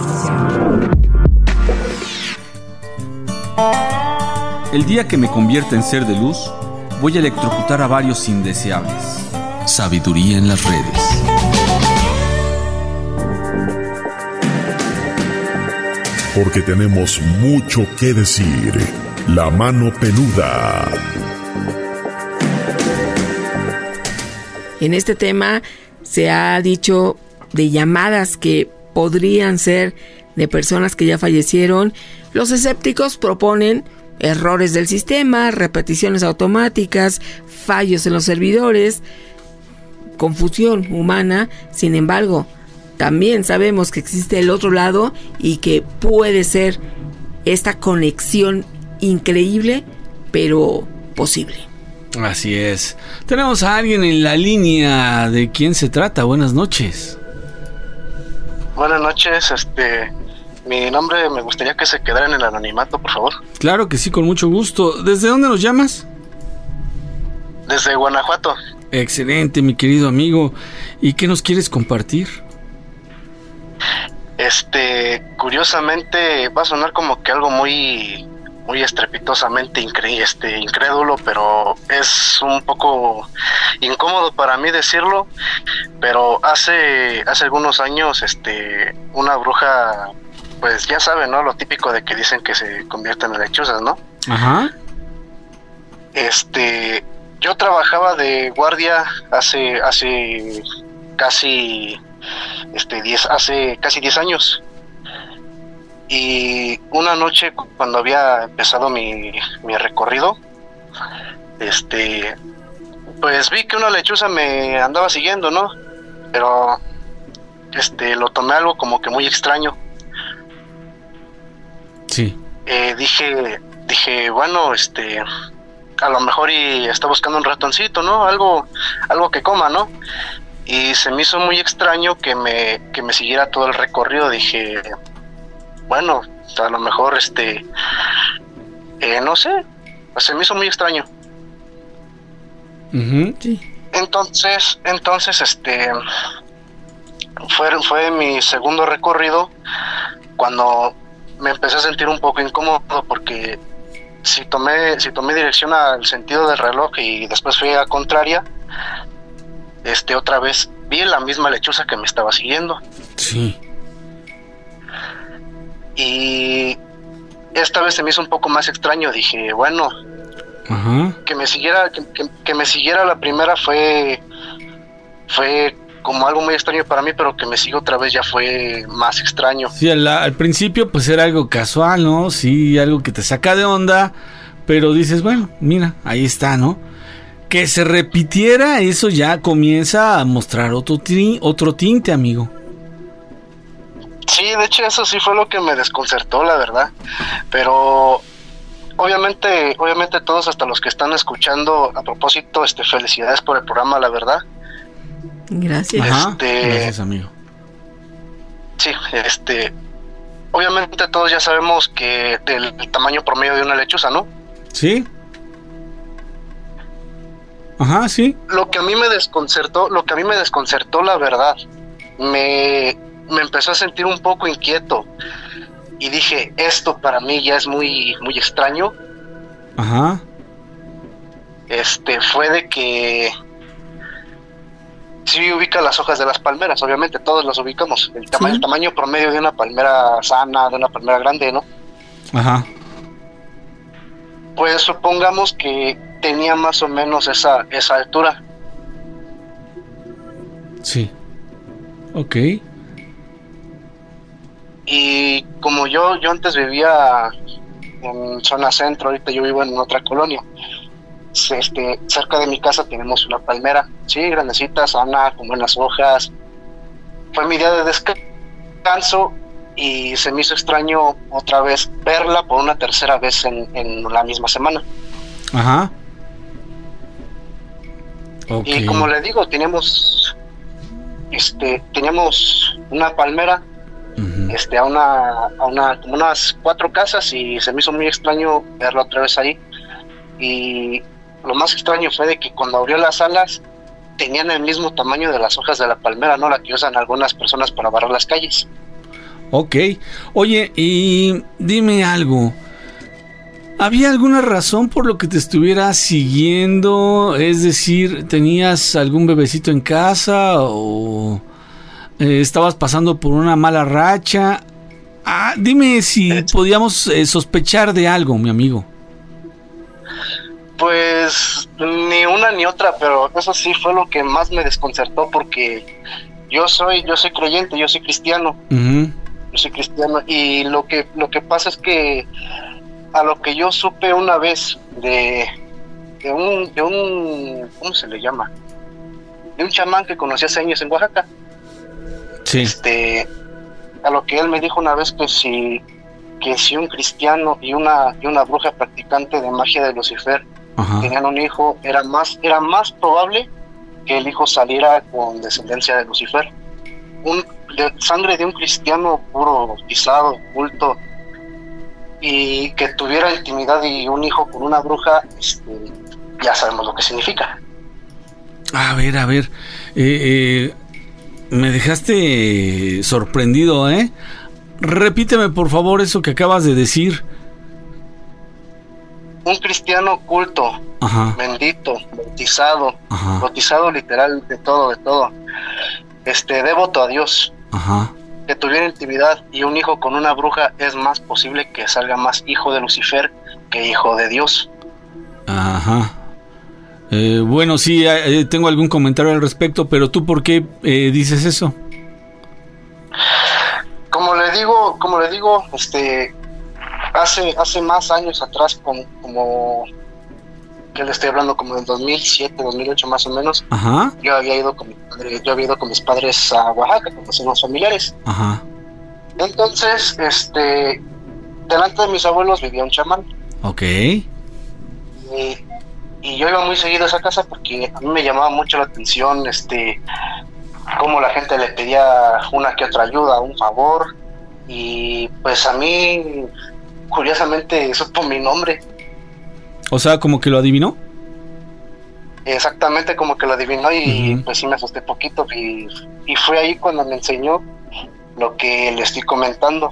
El día que me convierta en ser de luz, voy a electrocutar a varios indeseables. Sabiduría en las redes. Porque tenemos mucho que decir. La Mano Peluda. En este tema se ha dicho de llamadas que podrían ser de personas que ya fallecieron. Los escépticos proponen errores del sistema, repeticiones automáticas, fallos en los servidores, confusión humana. Sin embargo, también sabemos que existe el otro lado y que puede ser esta conexión increíble, pero posible. Así es. Tenemos a alguien en la línea. ¿De quién se trata? Buenas noches. Buenas noches, este... mi nombre me gustaría que se quedara en el anonimato, por favor. Claro que sí, con mucho gusto. ¿Desde dónde nos llamas? Desde Guanajuato. Excelente, mi querido amigo. ¿Y qué nos quieres compartir? Este, curiosamente, va a sonar como que algo muy, muy estrepitosamente incre- este, incrédulo, pero es un poco incómodo para mí decirlo. Pero hace, hace algunos años, este, una bruja, pues ya saben, ¿no? Lo típico de que dicen que se convierten en lechuzas, ¿no? Ajá. Este, yo trabajaba de guardia hace, hace casi, este, diez, hace casi diez años. Y una noche, cuando había empezado mi, mi recorrido, este, pues vi que una lechuza me andaba siguiendo, ¿no? Pero, este, lo tomé algo como que muy extraño. Sí. Eh, dije, dije, bueno, este, a lo mejor y está buscando un ratoncito, ¿no? Algo, algo que coma, ¿no? Y se me hizo muy extraño que me, que me siguiera todo el recorrido. Dije, bueno, a lo mejor, este, eh, no sé, se me hizo muy extraño. Uh-huh. Sí. Entonces, entonces, este, fue, fue mi segundo recorrido cuando me empecé a sentir un poco incómodo, porque si tomé, si tomé dirección al sentido del reloj y después fui a contraria, este, otra vez vi la misma lechuza que me estaba siguiendo. Sí. Y esta vez se me hizo un poco más extraño. Dije, bueno, ajá, que me siguiera, que, que, que me siguiera la primera fue, fue como algo muy extraño para mí, pero que me siga otra vez ya fue más extraño. Sí, al, al principio pues era algo casual, ¿no? Sí, algo que te saca de onda, pero dices, bueno, mira, ahí está, ¿no? Que se repitiera, eso ya comienza a mostrar otro, tri- otro tinte, amigo. Sí, de hecho eso sí fue lo que me desconcertó, la verdad. Pero obviamente, obviamente todos, hasta los que están escuchando, a propósito, este, felicidades por el programa, la verdad. Gracias. Ajá, este, gracias, amigo. Sí, este, obviamente todos ya sabemos que del tamaño promedio de una lechuza, ¿no? Sí. Ajá, sí. Lo que a mí me desconcertó, lo que a mí me desconcertó, la verdad, me, me empezó a sentir un poco inquieto. Y dije, esto para mí ya es muy, muy extraño. Ajá. Este, fue de que sí ubica las hojas de las palmeras, obviamente, todos las ubicamos. El, tama- Sí. el tamaño promedio de una palmera sana, de una palmera grande, ¿no? Ajá. Pues supongamos que tenía más o menos esa, esa altura. Sí. Ok. Y como yo, yo antes vivía en zona centro, ahorita yo vivo en otra colonia. Este, cerca de mi casa tenemos una palmera, sí, grandecita, sana, con buenas hojas. Fue mi día de descanso y se me hizo extraño otra vez verla por una tercera vez en, en la misma semana. Ajá. Ok. Y como le digo, teníamos, este, teníamos una palmera, este, a una, a una, como unas cuatro casas, y se me hizo muy extraño verla otra vez ahí. Y lo más extraño fue de que cuando abrió las alas tenían el mismo tamaño de las hojas de la palmera, ¿no? La que usan algunas personas para barrer las calles. Ok. Oye, y dime algo. ¿Había alguna razón por lo que te estuviera siguiendo? Es decir, ¿tenías algún bebecito en casa o eh, estabas pasando por una mala racha? Ah, dime si podíamos eh, sospechar de algo, mi amigo. Pues ni una ni otra, pero eso sí fue lo que más me desconcertó, porque yo soy yo soy creyente, yo soy cristiano. Uh-huh. Yo soy cristiano y lo que lo que pasa es que a lo que yo supe una vez de de un de un ¿cómo se le llama? De un chamán que conocí hace años en Oaxaca. Sí. Este, a lo que él me dijo una vez que si que si un cristiano y una y una bruja practicante de magia de Lucifer Ajá. tenían un hijo, era más era más probable que el hijo saliera con descendencia de Lucifer. Un de sangre de un cristiano puro, bautizado, culto, y que tuviera intimidad y un hijo con una bruja, este, ya sabemos lo que significa. A ver, a ver. Eh, eh, me dejaste sorprendido, ¿eh? Repíteme, por favor, eso que acabas de decir. Un cristiano culto, Ajá. bendito, bautizado, Ajá. bautizado literal de todo, de todo, este, devoto a Dios, Ajá. que tuviera intimidad y un hijo con una bruja, es más posible que salga más hijo de Lucifer que hijo de Dios. Ajá. Eh, bueno, sí, eh, tengo algún comentario al respecto, pero ¿tú por qué eh, dices eso? Como le digo, como le digo, este, hace hace más años atrás, como, como que le estoy hablando como del dos mil siete, dos mil ocho más o menos. Ajá. Yo había ido con mi padre, yo había ido con mis padres a Oaxaca, con unos familiares. Ajá. Entonces, este, delante de mis abuelos vivía un chamán. Ok. Y, y yo iba muy seguido a esa casa porque a mí me llamaba mucho la atención, este, cómo la gente le pedía una que otra ayuda, un favor, y pues a mí, curiosamente, supo mi nombre. O sea, como que lo adivinó. Exactamente, como que lo adivinó, y Uh-huh. pues sí me asusté poquito, y, y fue ahí cuando me enseñó lo que le estoy comentando.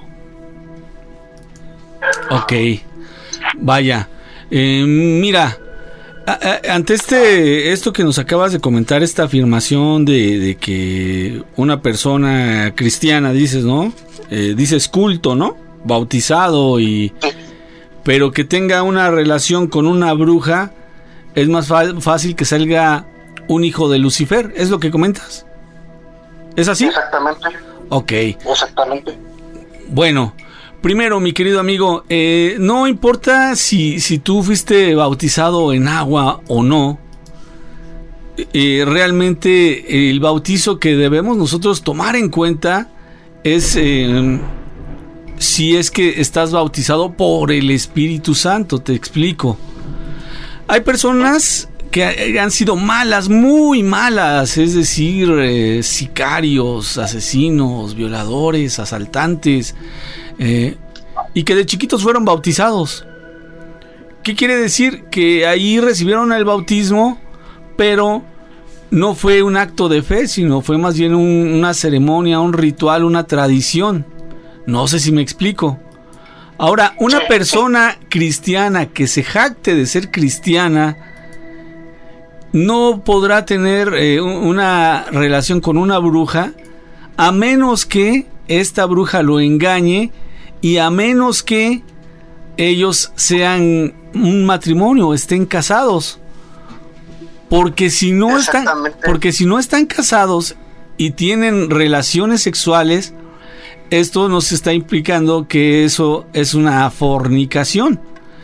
Ok. Vaya. Eh, mira, a, a, ante este esto que nos acabas de comentar, esta afirmación de, de que una persona cristiana, dices, ¿no? Eh, dices culto, ¿no? Bautizado y... pero que tenga una relación con una bruja, es más fa- fácil que salga un hijo de Lucifer, ¿es lo que comentas? ¿Es así? Exactamente. Ok. Exactamente. Bueno, primero, mi querido amigo, eh, no importa si, si tú fuiste bautizado en agua o no, eh, realmente el bautizo que debemos nosotros tomar en cuenta es... Eh, si es que estás bautizado por el Espíritu Santo, te explico. Hay personas que han sido malas, muy malas, es decir, eh, sicarios, asesinos, violadores, asaltantes, eh, y que de chiquitos fueron bautizados. ¿Qué quiere decir? Que ahí recibieron el bautismo pero no fue un acto de fe, sino fue más bien un, una ceremonia, un ritual, una tradición. No sé si me explico. Ahora, una persona cristiana que se jacte de ser cristiana no podrá tener eh, una relación con una bruja a menos que esta bruja lo engañe y a menos que ellos sean un matrimonio, estén casados. Porque si no están, porque si no están casados y tienen relaciones sexuales, esto nos está implicando que eso es una fornicación.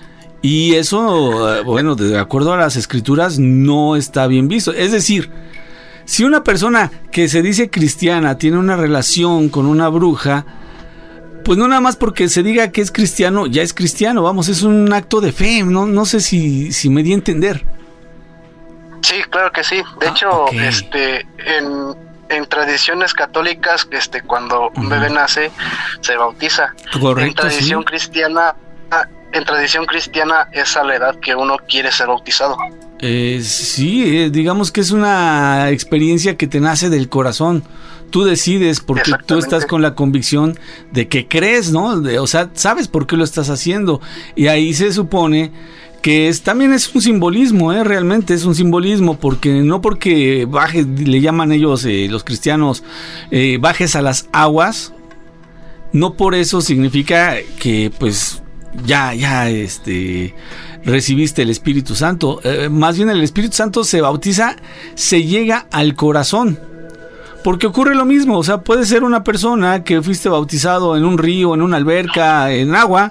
Y eso, bueno, de acuerdo a las escrituras, no está bien visto. Es decir, si una persona que se dice cristiana tiene una relación con una bruja, pues no nada más porque se diga que es cristiano, ya es cristiano, vamos, es un acto de fe. No, no sé si, si me di a entender. Sí, claro que sí. De ah, hecho, okay. este, en, en tradiciones católicas, este, cuando un uh-huh. bebé nace, se bautiza. Correcto, en tradición sí. cristiana, en tradición cristiana es a la edad que uno quiere ser bautizado. Eh, sí, eh, digamos que es una experiencia que te nace del corazón. Tú decides porque tú estás con la convicción de que crees, ¿no? De, o sea, sabes por qué lo estás haciendo. Y ahí se supone que es, también es un simbolismo, ¿eh? Realmente es un simbolismo, porque no porque bajes, le llaman ellos, eh, los cristianos, eh, bajes a las aguas, no por eso significa que pues ya, ya, este, recibiste el Espíritu Santo. Eh, más bien el Espíritu Santo se bautiza, se llega al corazón. Porque ocurre lo mismo, o sea, puede ser una persona que fuiste bautizado en un río, en una alberca, en agua,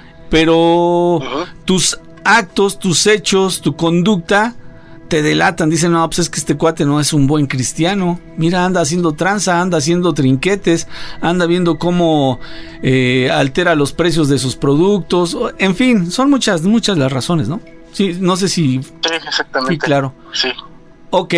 pero uh-huh. tus actos, tus hechos, tu conducta te delatan. Dicen, no, pues es que este cuate no es un buen cristiano. Mira, anda haciendo tranza, anda haciendo trinquetes, anda viendo cómo eh, altera los precios de sus productos. En fin, son muchas, muchas las razones, ¿no? Sí, no sé si... Sí, exactamente. Sí, claro. Sí. Ok,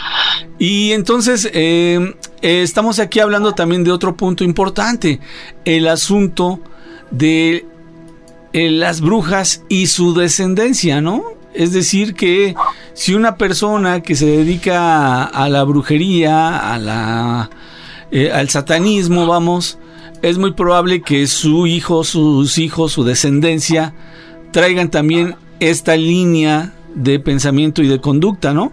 y entonces eh, eh, estamos aquí hablando también de otro punto importante, el asunto de eh, las brujas y su descendencia, ¿no? Es decir, que si una persona que se dedica a, a la brujería, a la, eh, al satanismo, vamos, es muy probable que su hijo, sus hijos, su descendencia traigan también esta línea de pensamiento y de conducta, ¿no?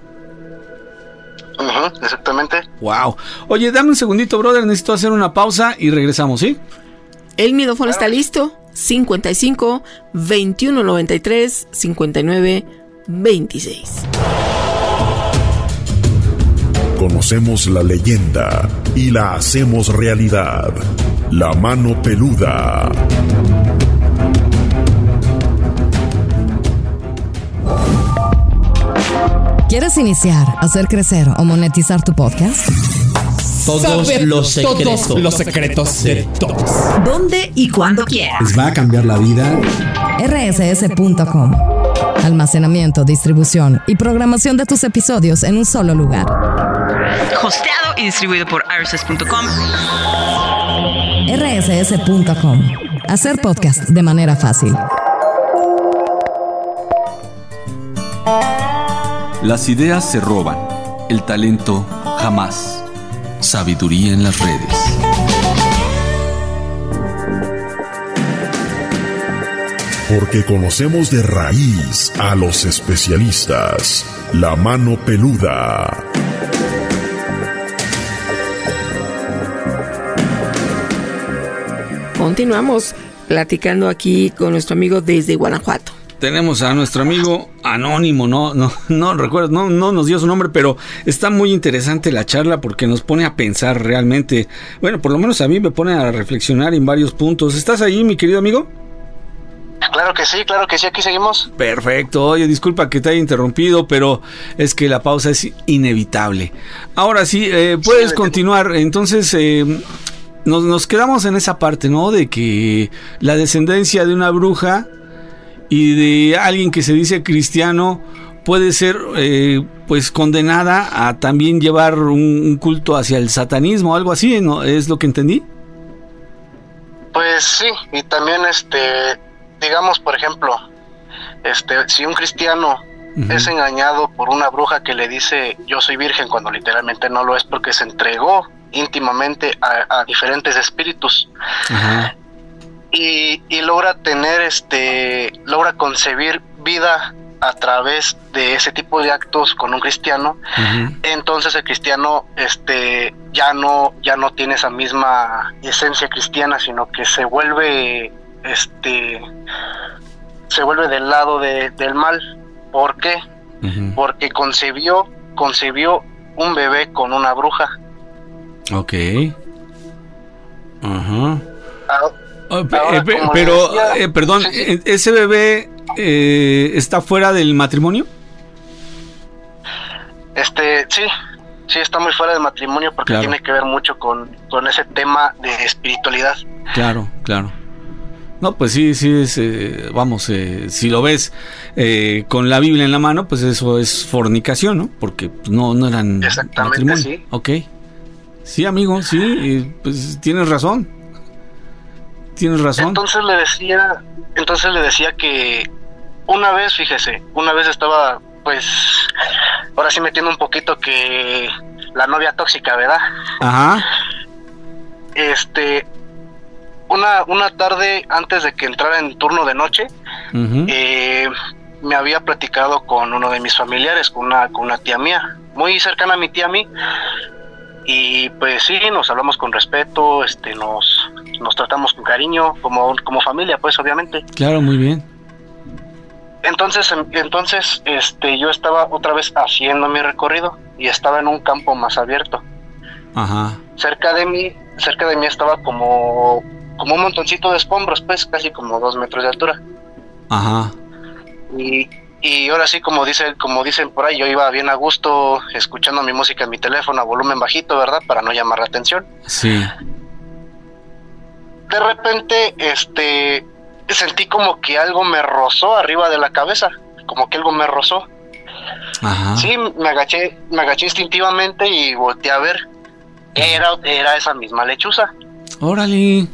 Uh-huh, exactamente. Wow. Oye, dame un segundito, brother, necesito hacer una pausa y regresamos, ¿sí? El micrófono está listo. cincuenta y cinco, veintiuno noventa y tres, cincuenta y nueve, veintiséis. Conocemos la leyenda y la hacemos realidad. La mano peluda. ¿Quieres iniciar, hacer crecer o monetizar tu podcast? Todos Saber los secretos, todos los secretos de todos. ¿Dónde y cuándo quieras? ¿Les va a cambiar la vida? R S S punto com. Almacenamiento, distribución y programación de tus episodios en un solo lugar. Hosteado y distribuido por R S S punto com. R S S punto com. Hacer podcast de manera fácil. Las ideas se roban, el talento jamás. Sabiduría en las redes. Porque conocemos de raíz a los especialistas. La mano peluda. Continuamos platicando aquí con nuestro amigo desde Guanajuato. Tenemos a nuestro amigo anónimo, no, no, no recuerdo, no, no nos dio su nombre, pero está muy interesante la charla porque nos pone a pensar realmente. Bueno, por lo menos a mí me pone a reflexionar en varios puntos. ¿Estás ahí, mi querido amigo? Claro que sí, claro que sí, aquí seguimos. Perfecto, oye, disculpa que te haya interrumpido, pero es que la pausa es inevitable. Ahora sí, eh, puedes sí, continuar. Entonces, eh, nos, nos quedamos en esa parte, ¿no? De que la descendencia de una bruja y de alguien que se dice cristiano puede ser eh, pues condenada a también llevar un, un culto hacia el satanismo, algo así, ¿no? ¿Es lo que entendí? Pues sí, y también este digamos, por ejemplo, este si un cristiano uh-huh. es engañado por una bruja que le dice yo soy virgen cuando literalmente no lo es, porque se entregó íntimamente a, a diferentes espíritus. Uh-huh. y, y logra tener este logra concebir vida a través de ese tipo de actos con un cristiano. Uh-huh. Entonces el cristiano este ya no ya no tiene esa misma esencia cristiana, sino que se vuelve este se vuelve del lado de, del mal. ¿Por qué? Uh-huh. Porque concebió concebió un bebé con una bruja. Okay. Ajá. Uh-huh. Oh, eh, eh, pero decía, eh, perdón, sí, sí. ¿ese bebé eh, está fuera del matrimonio? Este, sí, sí está muy fuera del matrimonio porque claro. tiene que ver mucho con, con ese tema de espiritualidad. Claro, claro. No, pues sí, sí, es, eh, vamos, eh, si lo ves eh, con la Biblia en la mano, pues eso es fornicación, ¿no? Porque no, no eran exactamente, matrimonio. Sí. Ok. Sí, amigo, sí, pues tienes razón. Tienes razón. Entonces le decía, entonces le decía que una vez, fíjese, una vez estaba, pues, ahora sí metiendo un poquito que la novia tóxica, ¿verdad? Ajá. Este, una, una tarde antes de que entrara en turno de noche, uh-huh. eh, me había platicado con uno de mis familiares, con una, con una tía mía, muy cercana a mi tía a mí. Y pues sí, nos hablamos con respeto, este, nos, nos tratamos con cariño, como, como familia, pues obviamente. Claro, muy bien. Entonces, entonces, este, yo estaba otra vez haciendo mi recorrido y estaba en un campo más abierto. Ajá. Cerca de mí, cerca de mí estaba como, como un montoncito de escombros, pues, casi como dos metros de altura. Ajá. Y Y ahora sí, como dicen, como dicen por ahí, yo iba bien a gusto escuchando mi música en mi teléfono a volumen bajito, ¿verdad? Para no llamar la atención. Sí. De repente, este, sentí como que algo me rozó arriba de la cabeza, como que algo me rozó. Ajá. Sí, me agaché, me agaché instintivamente y volteé a ver. Era, era esa misma lechuza. Órale.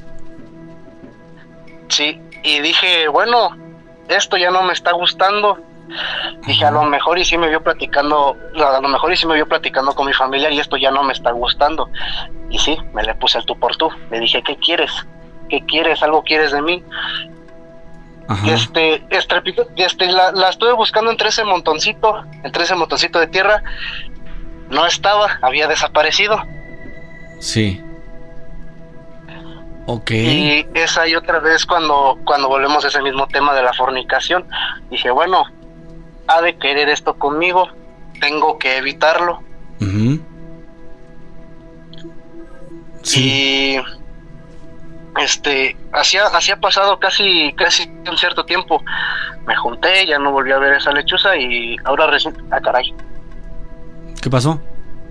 Sí, y dije, bueno, esto ya no me está gustando. Dije, a lo mejor y sí me vio platicando, a lo mejor y sí me vio platicando con mi familia y esto ya no me está gustando. Y sí, me le puse el tú por tú. Le dije, ¿qué quieres? ¿Qué quieres? ¿Algo quieres de mí? Ajá. Este, estrepito, este, la, la estuve buscando entre ese montoncito, entre ese montoncito de tierra. No estaba, había desaparecido. Sí. Ok. Y esa y otra vez cuando, cuando volvemos a ese mismo tema de la fornicación, dije, bueno, ha de querer esto conmigo, tengo que evitarlo. Uh-huh. Sí. Y este, hacía, hacía pasado casi, casi un cierto tiempo, me junté, ya no volví a ver esa lechuza y ahora recién, ah caray. ¿Qué pasó?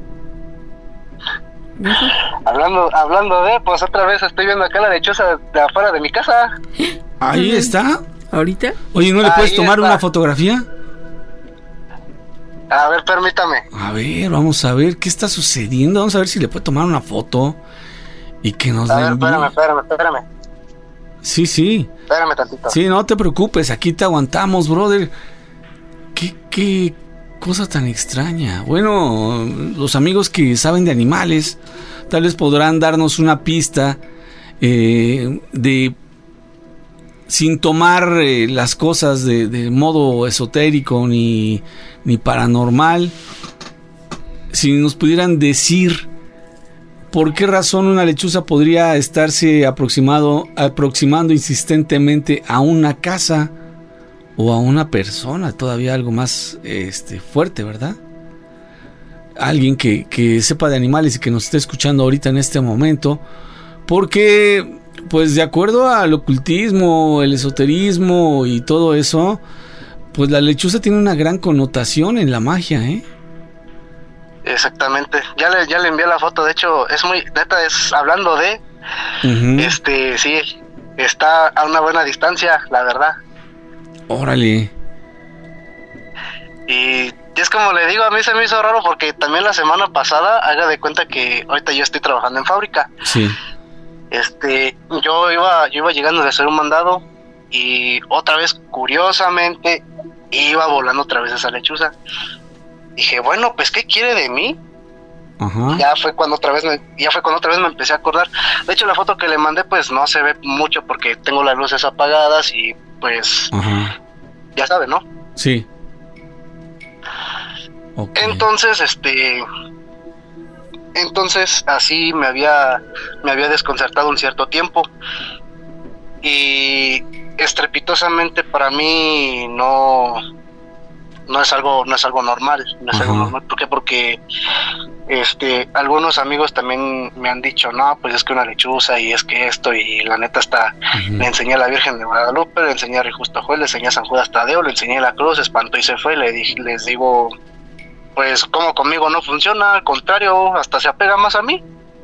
Hablando, hablando de, pues otra vez estoy viendo acá la lechuza de afuera de mi casa. Ahí está. ¿Ahorita? Oye, ¿no le puedes Ahí tomar está. una fotografía? A ver, permítame. A ver, vamos a ver qué está sucediendo. Vamos a ver si le puede tomar una foto y que nos A la ver, envíe. espérame, espérame, espérame. Sí, sí. Espérame tantito. Sí, no te preocupes, aquí te aguantamos, brother. ¿Qué, qué cosa tan extraña? Bueno, los amigos que saben de animales tal vez podrán darnos una pista eh, de, sin tomar eh, las cosas de, de modo esotérico ni, ni paranormal, si nos pudieran decir por qué razón una lechuza podría estarse aproximado, aproximando insistentemente a una casa o a una persona, todavía algo más este, fuerte, ¿verdad? Alguien que, que sepa de animales y que nos esté escuchando ahorita en este momento, porque pues de acuerdo al ocultismo, el esoterismo y todo eso, pues la lechuza tiene una gran connotación en la magia, ¿eh? Exactamente, ya le, ya le envié la foto, de hecho es muy, neta, es hablando de, uh-huh. este, sí, está a una buena distancia, la verdad. Órale. Y es como le digo, a mí se me hizo raro porque también la semana pasada, haga de cuenta que ahorita yo estoy trabajando en fábrica. Sí. Este, yo iba, yo iba llegando de hacer un mandado y otra vez, curiosamente, iba volando otra vez esa lechuza. Dije, bueno, pues ¿qué quiere de mí? Ajá. Ya fue cuando otra vez me, ya fue cuando otra vez me empecé a acordar. De hecho, la foto que le mandé pues no se ve mucho porque tengo las luces apagadas y pues Ajá. ya sabe, ¿no? Sí. Okay. Entonces, este entonces así me había me había desconcertado un cierto tiempo. Y estrepitosamente para mí no no es algo no es algo normal, no es Ajá. algo normal. ¿Por qué? Porque este algunos amigos también me han dicho, no, pues es que una lechuza y es que esto, y la neta está, uh-huh. le enseñé a la Virgen de Guadalupe, le enseñé a Rey Justo Juez, le enseñé a San Judas Tadeo, le enseñé la cruz, espantó y se fue. Le dije, les digo, pues como conmigo no funciona, al contrario, hasta se apega más a mí.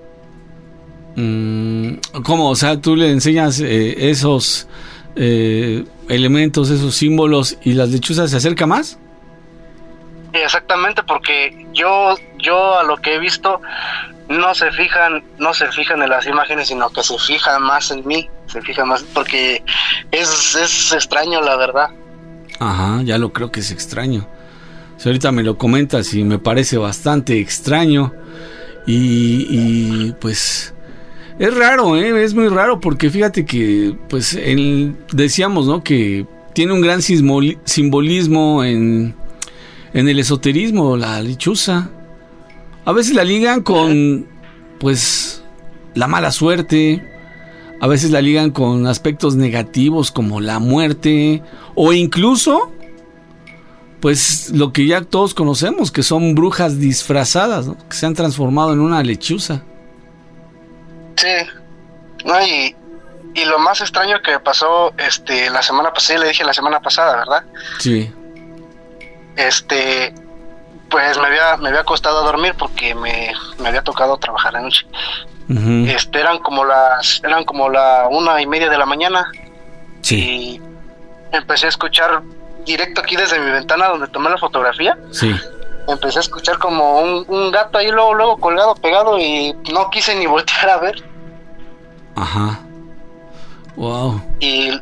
Mm, ¿Cómo? O sea, tú le enseñas eh, esos eh, elementos, esos símbolos, y las lechuzas se acerca más. Exactamente, porque yo yo a lo que he visto no se fijan no se fijan en las imágenes, sino que se fijan más en mí, se fijan más, porque es, es extraño, la verdad. Ajá, ya lo creo que es extraño. Si ahorita me lo comentas y me parece bastante extraño y, y pues es raro, ¿eh? Es muy raro porque fíjate que pues el, decíamos, ¿no? Que tiene un gran simboli- simbolismo en En el esoterismo, la lechuza. A veces la ligan con, pues, la mala suerte. A veces la ligan con aspectos negativos como la muerte. O incluso, pues, lo que ya todos conocemos, que son brujas disfrazadas, ¿no? Que se han transformado en una lechuza. Sí. No, y, y lo más extraño que pasó este, la semana pasada, le dije la semana pasada, ¿verdad? Sí. Este, pues me había me había costado dormir porque me, me había tocado trabajar anoche. Uh-huh. Este, eran como las eran como la una y media de la mañana. Sí. Y empecé a escuchar directo aquí desde mi ventana donde tomé la fotografía. Sí. Empecé a escuchar como un, un gato ahí luego luego colgado, pegado, y no quise ni voltear a ver. Ajá. Wow. Y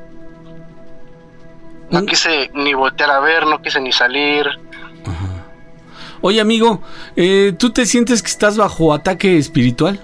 no quise ni voltear a ver, no quise ni salir. Ajá. Oye, amigo, eh, ¿tú te sientes que estás bajo ataque espiritual?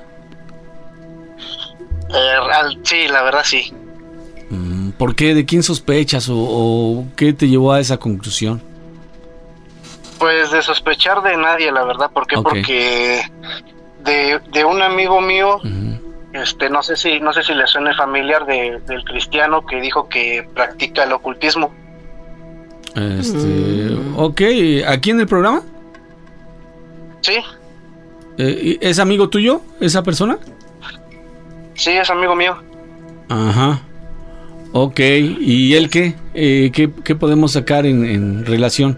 Eh, sí, la verdad sí. ¿Por qué? ¿De quién sospechas o, o qué te llevó a esa conclusión? Pues de sospechar de nadie, la verdad. ¿Por qué? Okay. Porque de, de un amigo mío, uh-huh. este, no sé si no sé si le suene familiar, de, del cristiano que dijo que practica el ocultismo. Este, mm. Ok, ¿aquí en el programa? Sí. Eh, ¿Es amigo tuyo esa persona? Sí, es amigo mío. Ajá. Ok, ¿y él qué? Eh, ¿qué, qué podemos sacar en, en relación?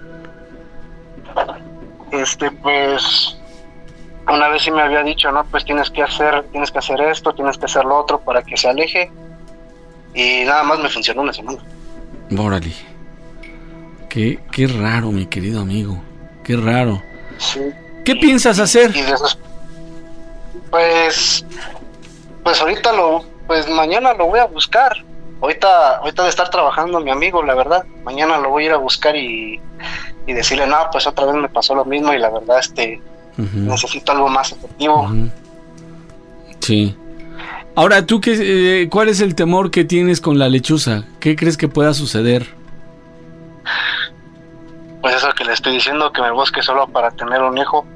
Este, pues, una vez sí me había dicho, no, pues tienes que hacer, tienes que hacer esto, tienes que hacer lo otro para que se aleje. Y nada más me funcionó una semana. Órale. Qué, qué raro, mi querido amigo. Qué raro. Sí. ¿Qué y, piensas hacer? Y de esos, pues, pues ahorita lo, pues mañana lo voy a buscar. Ahorita, ahorita de estar trabajando mi amigo, la verdad. Mañana lo voy a ir a buscar y, y decirle, no, pues otra vez me pasó lo mismo y la verdad, este, uh-huh. necesito algo más efectivo. Uh-huh. Sí. Ahora, ¿tú qué, eh, cuál es el temor que tienes con la lechuza? ¿Qué crees que pueda suceder? Pues eso que le estoy diciendo, que me busque solo para tener un hijo.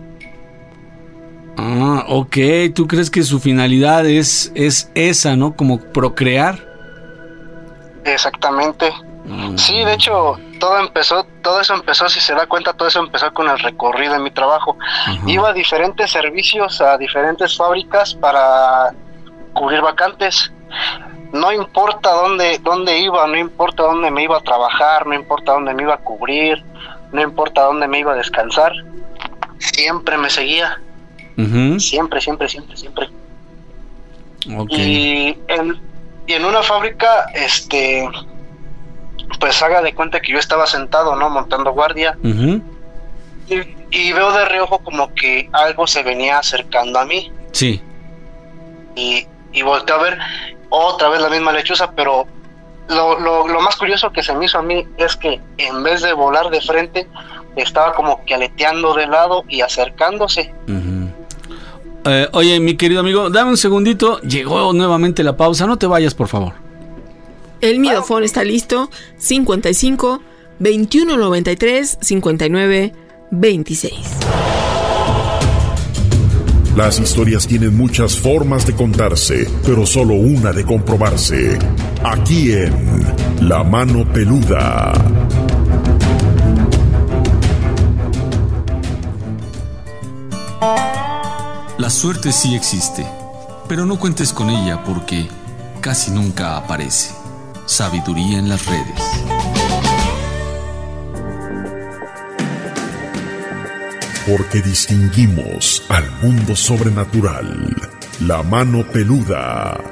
Ah, ok. ¿Tú crees que su finalidad es, es esa, ¿no? Como procrear. Exactamente. Mm. Sí, de hecho, todo empezó, todo eso empezó, si se da cuenta, todo eso empezó con el recorrido de mi trabajo. Uh-huh. Iba a diferentes servicios, a diferentes fábricas para cubrir vacantes. No importa dónde, dónde iba, no importa dónde me iba a trabajar, no importa dónde me iba a cubrir, no importa dónde me iba a descansar, siempre me seguía. Uh-huh. Siempre, siempre, siempre, siempre. Okay. Y en, y en una fábrica, este, pues haga de cuenta que yo estaba sentado, ¿no? Montando guardia. Uh-huh. Y, y veo de reojo como que algo se venía acercando a mí. Sí. Y, y volteo a ver otra vez la misma lechuza, pero lo, lo, lo más curioso que se me hizo a mí es que en vez de volar de frente, estaba como que aleteando de lado y acercándose. Uh-huh. Eh, oye, mi querido amigo, dame un segundito. Llegó nuevamente la pausa. No te vayas, por favor. El Midofón está listo. cincuenta y cinco, veintiuno noventa y tres, cincuenta y nueve, veintiséis. Las historias tienen muchas formas de contarse, pero solo una de comprobarse. Aquí en La Mano Peluda. La suerte sí existe, pero no cuentes con ella porque casi nunca aparece. Sabiduría en las redes. Porque distinguimos al mundo sobrenatural. La Mano Peluda.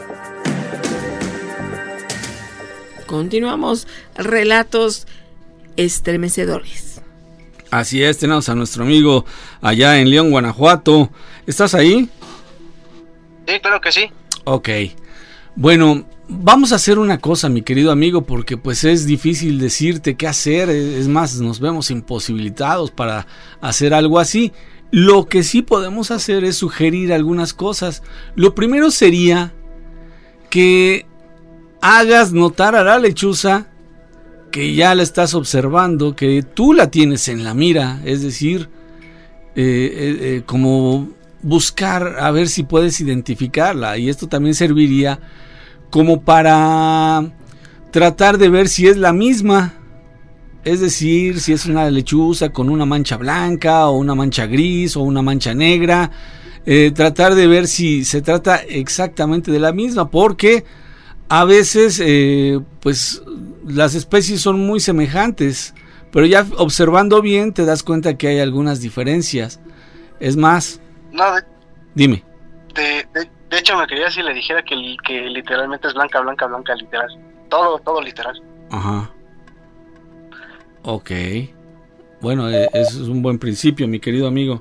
Continuamos. Relatos estremecedores. Así es, tenemos a nuestro amigo allá en León, Guanajuato. ¿Estás ahí? Sí, claro que sí. Ok. Bueno, vamos a hacer una cosa, mi querido amigo, porque pues es difícil decirte qué hacer. Es más, nos vemos imposibilitados para hacer algo así. Lo que sí podemos hacer es sugerir algunas cosas. Lo primero sería que hagas notar a la lechuza que ya la estás observando, que tú la tienes en la mira, es decir, eh, eh, eh, como buscar a ver si puedes identificarla, y esto también serviría como para tratar de ver si es la misma, es decir, si es una lechuza con una mancha blanca o una mancha gris o una mancha negra, eh, tratar de ver si se trata exactamente de la misma, porque a veces eh, pues las especies son muy semejantes, pero ya observando bien te das cuenta que hay algunas diferencias. Es más, no, de, dime. De, de, de hecho me quería si le dijera que, que literalmente es blanca, blanca, blanca, literal. Todo, todo literal. Ajá. Ok. Bueno, eh, eso es un buen principio, mi querido amigo.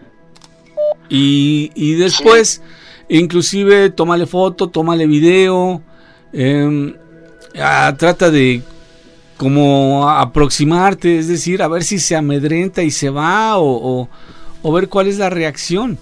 Y, y después, sí. Inclusive, tómale foto, tómale video. Eh, ah, trata de como aproximarte, es decir, a ver si se amedrenta y se va, o, o, o ver cuál es la reacción.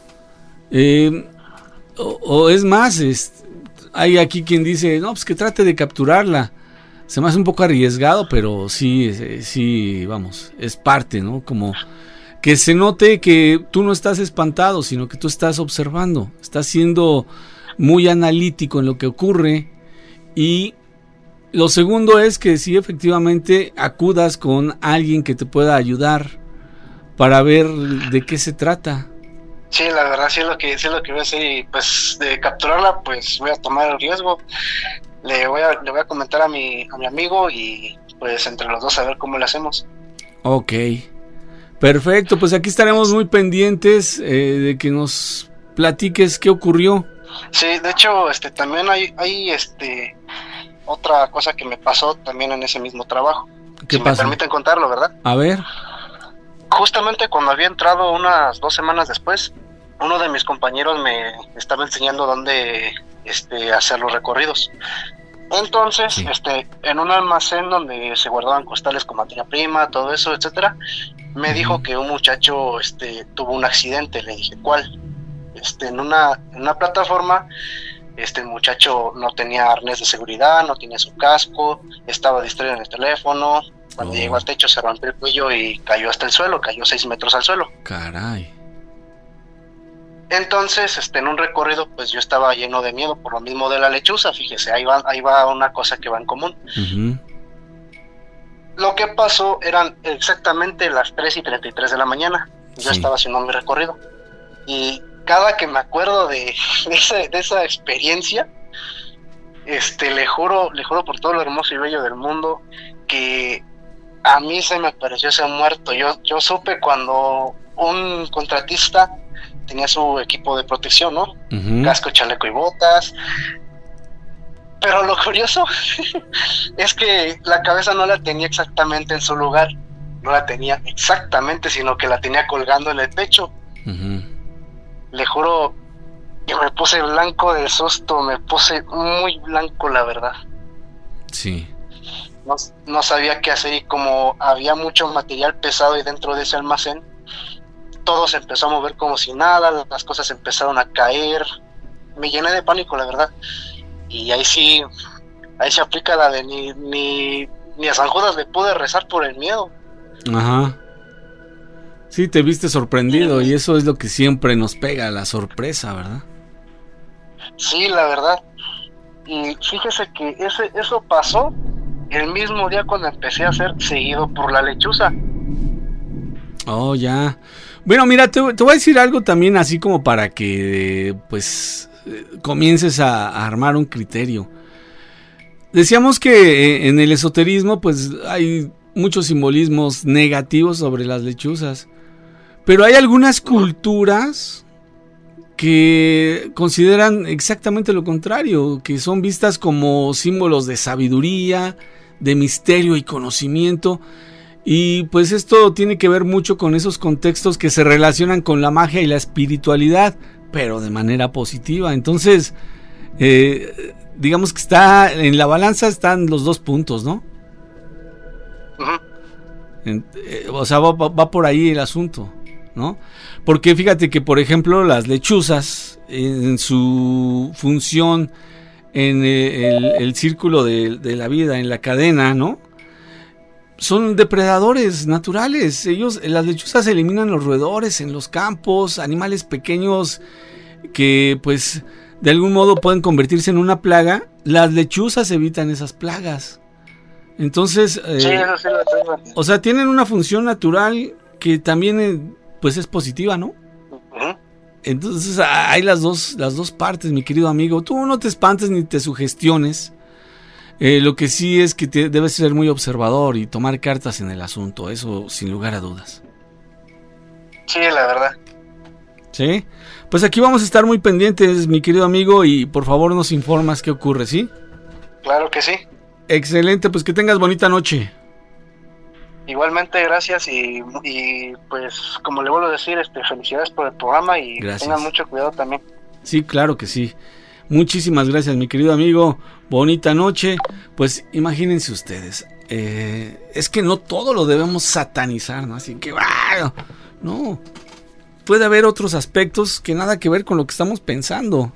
Eh, o, o es más, es, hay aquí quien dice, no, pues que trate de capturarla. Se me hace un poco arriesgado, pero sí, sí, vamos, es parte, ¿no? Como que se note que tú no estás espantado, sino que tú estás observando, estás siendo muy analítico en lo que ocurre. Y lo segundo es que sí, efectivamente, acudas con alguien que te pueda ayudar para ver de qué se trata. Sí, la verdad sí es lo que, sí es lo que voy a hacer, y pues de capturarla pues voy a tomar el riesgo. Le voy a, le voy a comentar a mi, a mi amigo y pues entre los dos a ver cómo le hacemos. Ok, perfecto, pues aquí estaremos muy pendientes eh, de que nos platiques qué ocurrió. Sí, de hecho, este también hay, hay este otra cosa que me pasó también en ese mismo trabajo. ¿Qué si pasa? me permiten contarlo, ¿verdad? A ver. Justamente cuando había entrado unas dos semanas después, uno de mis compañeros me estaba enseñando dónde este hacer los recorridos. Entonces, sí. este, en un almacén donde se guardaban costales con materia prima, todo eso, etcétera, me uh-huh. dijo que un muchacho este tuvo un accidente. Le dije, ¿cuál? Este, en una, en una plataforma, este muchacho no tenía arnés de seguridad, no tenía su casco, estaba distraído en el teléfono. Cuando oh. llegó al techo se rompió el cuello y cayó hasta el suelo, cayó seis metros al suelo. Caray. Entonces, este, en un recorrido, pues yo estaba lleno de miedo por lo mismo de la lechuza. Fíjese, ahí va, ahí va una cosa que va en común. Uh-huh. Lo que pasó eran exactamente las tres y treinta y tres de la mañana. Yo sí. estaba haciendo mi recorrido. Y cada que me acuerdo de, de, esa, de esa experiencia, este, le juro, le juro por todo lo hermoso y bello del mundo, que a mí se me apareció ese muerto. Yo, yo supe cuando un contratista tenía su equipo de protección, ¿no? Uh-huh. Casco, chaleco y botas. Pero lo curioso es que la cabeza no la tenía exactamente en su lugar. No la tenía exactamente, sino que la tenía colgando en el pecho. Uh-huh. Le juro que me puse blanco de susto, me puse muy blanco, la verdad. Sí. No, no sabía qué hacer, y como había mucho material pesado ahí dentro de ese almacén, todo se empezó a mover como si nada, las cosas empezaron a caer, me llené de pánico, la verdad. Y ahí sí, ahí se aplica la de ni, ni, ni a San Judas le pude rezar por el miedo. Ajá. Sí, te viste sorprendido, y eso es lo que siempre nos pega, la sorpresa, ¿verdad? Sí, la verdad. Y fíjese que ese, eso pasó el mismo día cuando empecé a ser seguido por la lechuza. Oh, ya. Bueno, mira, te, te voy a decir algo también, así como para que, pues, comiences a, a armar un criterio. Decíamos que en el esoterismo, pues, hay muchos simbolismos negativos sobre las lechuzas. Pero hay algunas culturas que consideran exactamente lo contrario, que son vistas como símbolos de sabiduría, de misterio y conocimiento. Y pues esto tiene que ver mucho con esos contextos que se relacionan con la magia y la espiritualidad, pero de manera positiva. Entonces, eh, digamos que está en la balanza, están los dos puntos, ¿no? Uh-huh. En, eh, o sea, va, va por ahí el asunto, ¿no? Porque fíjate que, por ejemplo, las lechuzas, en su función en el, el círculo de, de la vida, en la cadena, ¿no? Son depredadores naturales. Ellos, las lechuzas eliminan los roedores en los campos, animales pequeños que, pues, de algún modo pueden convertirse en una plaga. Las lechuzas evitan esas plagas. Entonces, eh, sí, eso sí lo tengo. O sea, tienen una función natural que también, eh, pues, es positiva, ¿no? Uh-huh. Entonces, hay las dos, las dos partes, mi querido amigo. Tú no te espantes ni te sugestiones. Eh, lo que sí es que te, debes ser muy observador y tomar cartas en el asunto, eso sin lugar a dudas. Sí, la verdad. ¿Sí? Pues aquí vamos a estar muy pendientes, mi querido amigo, y por favor nos informas qué ocurre, ¿sí? Claro que sí. Excelente, pues que tengas bonita noche. Igualmente, gracias, y, y pues como le vuelvo a decir, este, felicidades por el programa, y gracias. Tengan mucho cuidado también. Sí, claro que sí. Muchísimas gracias, mi querido amigo. Bonita noche. Pues imagínense ustedes, eh, es que no todo lo debemos satanizar, ¿no? Así que, ¡wow! No, puede haber otros aspectos que nada que ver con lo que estamos pensando.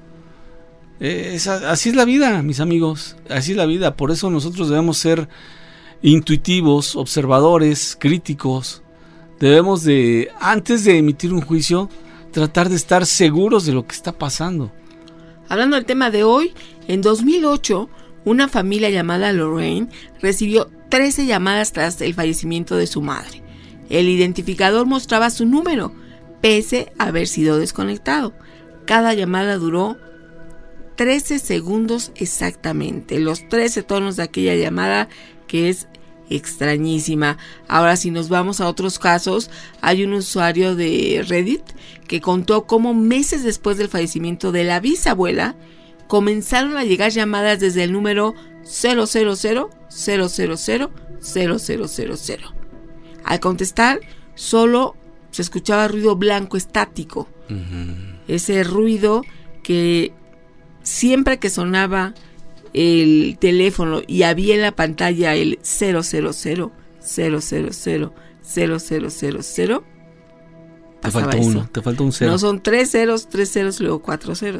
Eh, es, así es la vida, mis amigos, así es la vida. Por eso nosotros debemos ser intuitivos, observadores, críticos. Debemos de, antes de emitir un juicio, tratar de estar seguros de lo que está pasando. Hablando del tema de hoy, en dos mil ocho, una familia llamada Lorraine recibió trece llamadas tras el fallecimiento de su madre. El identificador mostraba su número, pese a haber sido desconectado. Cada llamada duró trece segundos exactamente, los trece tonos de aquella llamada, que es extrañísima. Ahora, si nos vamos a otros casos, hay un usuario de Reddit que contó cómo meses después del fallecimiento de la bisabuela comenzaron a llegar llamadas desde el número cero cero cero cero cero cero cero cero cero cero. Al contestar, solo se escuchaba ruido blanco estático. Uh-huh. Ese ruido que siempre que sonaba el teléfono y había en la pantalla el cero cero cero cero cero cero cero cero cero cero, te faltó eso. uno, te faltó un cero. No, son tres ceros, tres ceros, luego cuatro ceros.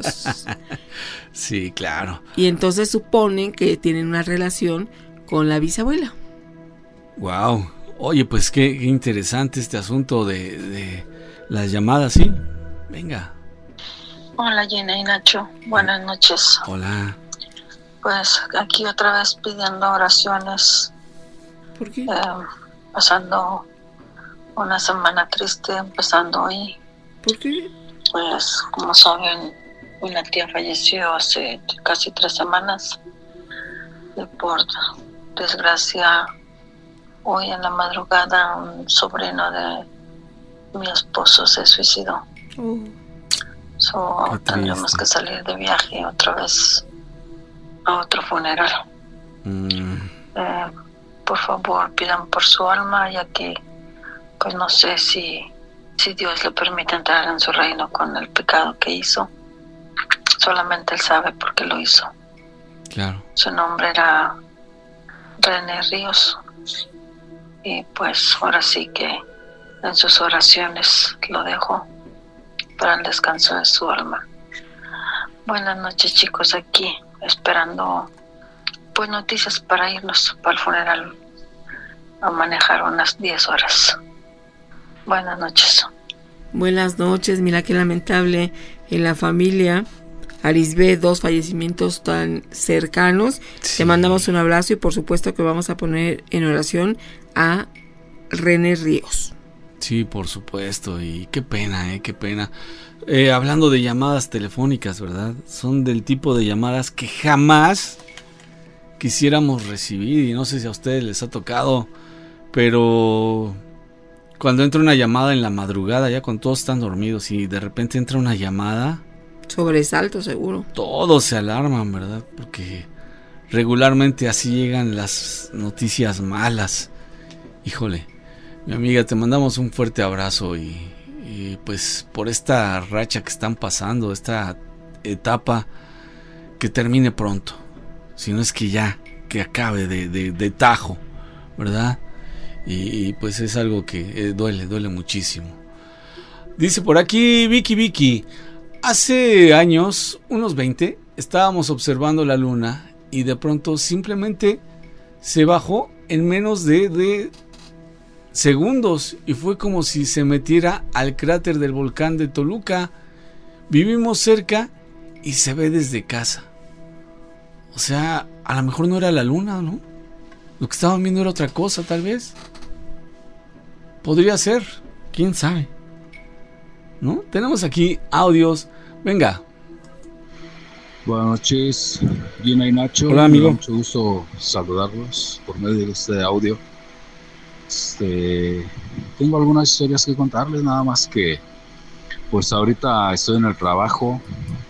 Sí, claro. Y entonces suponen que tienen una relación con la bisabuela. Wow. Oye, pues qué, qué interesante este asunto de, de las llamadas, ¿sí? Venga. Hola, Gina y Nacho. Buenas noches. Hola. Pues aquí otra vez pidiendo oraciones. ¿Por qué? Eh, pasando una semana triste, empezando hoy. ¿Por qué? Pues, como saben, una tía falleció hace casi tres semanas. Y por desgracia, hoy en la madrugada, un sobrino de mi esposo se suicidó. Oh. So, tendremos que salir de viaje otra vez a otro funeral. Mm. Eh, por favor, pidan por su alma, ya que pues no sé si, si Dios le permite entrar en su reino con el pecado que hizo. Solamente Él sabe por qué lo hizo. Claro. Su nombre era René Ríos. Y pues ahora sí que en sus oraciones lo dejo para el descanso de su alma. Buenas noches, chicos, aquí esperando pues noticias para irnos para el funeral a manejar unas diez horas. Buenas noches. Buenas noches, mira qué lamentable en la familia. Arisbe, dos fallecimientos tan cercanos. Sí. Te mandamos un abrazo y por supuesto que vamos a poner en oración a René Ríos. Sí, por supuesto, y qué pena, eh, qué pena. Eh, hablando de llamadas telefónicas, ¿verdad? Son del tipo de llamadas que jamás quisiéramos recibir, y no sé si a ustedes les ha tocado, pero cuando entra una llamada en la madrugada, ya cuando todos están dormidos, y de repente entra una llamada... Sobresalto, seguro. Todos se alarman, ¿verdad? Porque regularmente así llegan las noticias malas. Híjole, mi amiga, te mandamos un fuerte abrazo y, y pues por esta racha que están pasando, esta etapa, que termine pronto. Si no es que ya, que acabe de, de, de tajo, ¿verdad? Y, y pues es algo que eh, duele, duele muchísimo. Dice por aquí Vicky Vicky, hace años, unos veinte, estábamos observando la luna y de pronto simplemente se bajó en menos de, de segundos y fue como si se metiera al cráter del volcán de Toluca. Vivimos cerca y se ve desde casa. O sea, a lo mejor no era la luna, ¿no? Lo que estaban viendo era otra cosa, tal vez. Podría ser, quién sabe, ¿no? Tenemos aquí audios. Venga. Buenas noches, Gina y Nacho. Hola, amigo. Me da mucho gusto saludarlos por medio de este audio. Este, tengo algunas historias que contarles, nada más que pues ahorita estoy en el trabajo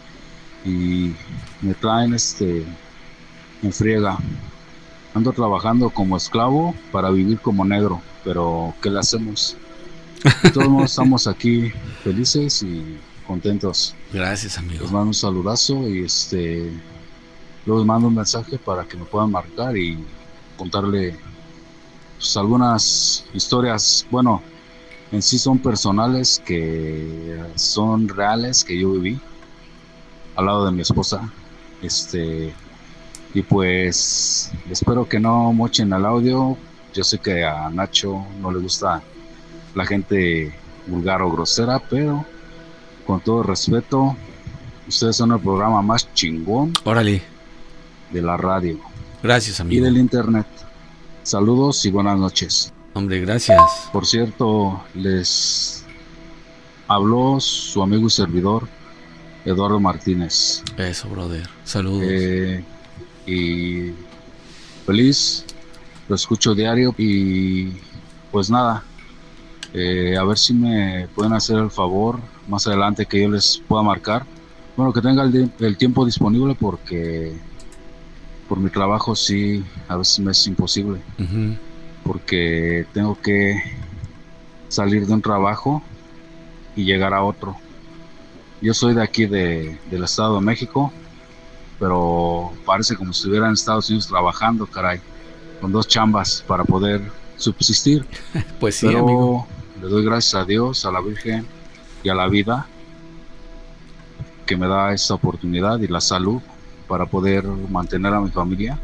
y me traen este en friega. Ando trabajando como esclavo para vivir como negro, pero ¿qué le hacemos? De todos modos estamos aquí felices y contentos. Gracias, amigo. Les mando un saludazo y este luego les mando un mensaje para que me puedan marcar y contarle pues, algunas historias, bueno, en sí son personales, que son reales, que yo viví al lado de mi esposa. Este, y pues espero que no mochen al audio. Yo sé que a Nacho no le gusta la gente vulgar o grosera, pero con todo respeto, ustedes son el programa más chingón. Órale. De la radio. Gracias, amigo. Y del internet. Saludos y buenas noches. Hombre, gracias. Por cierto, les habló su amigo y servidor, Eduardo Martínez. Eso, brother. Saludos. Eh, y feliz, lo escucho diario y pues nada, eh, a ver si me pueden hacer el favor más adelante que yo les pueda marcar. Bueno, que tenga el, el tiempo disponible porque por mi trabajo sí, a veces me es imposible. Uh-huh. Porque tengo que salir de un trabajo y llegar a otro. Yo soy de aquí de, del Estado de México, pero parece como si estuviera en Estados Unidos trabajando, caray, con dos chambas para poder subsistir. Pues sí, pero amigo. Le doy gracias a Dios, a la Virgen y a la vida que me da esta oportunidad y la salud para poder mantener a mi familia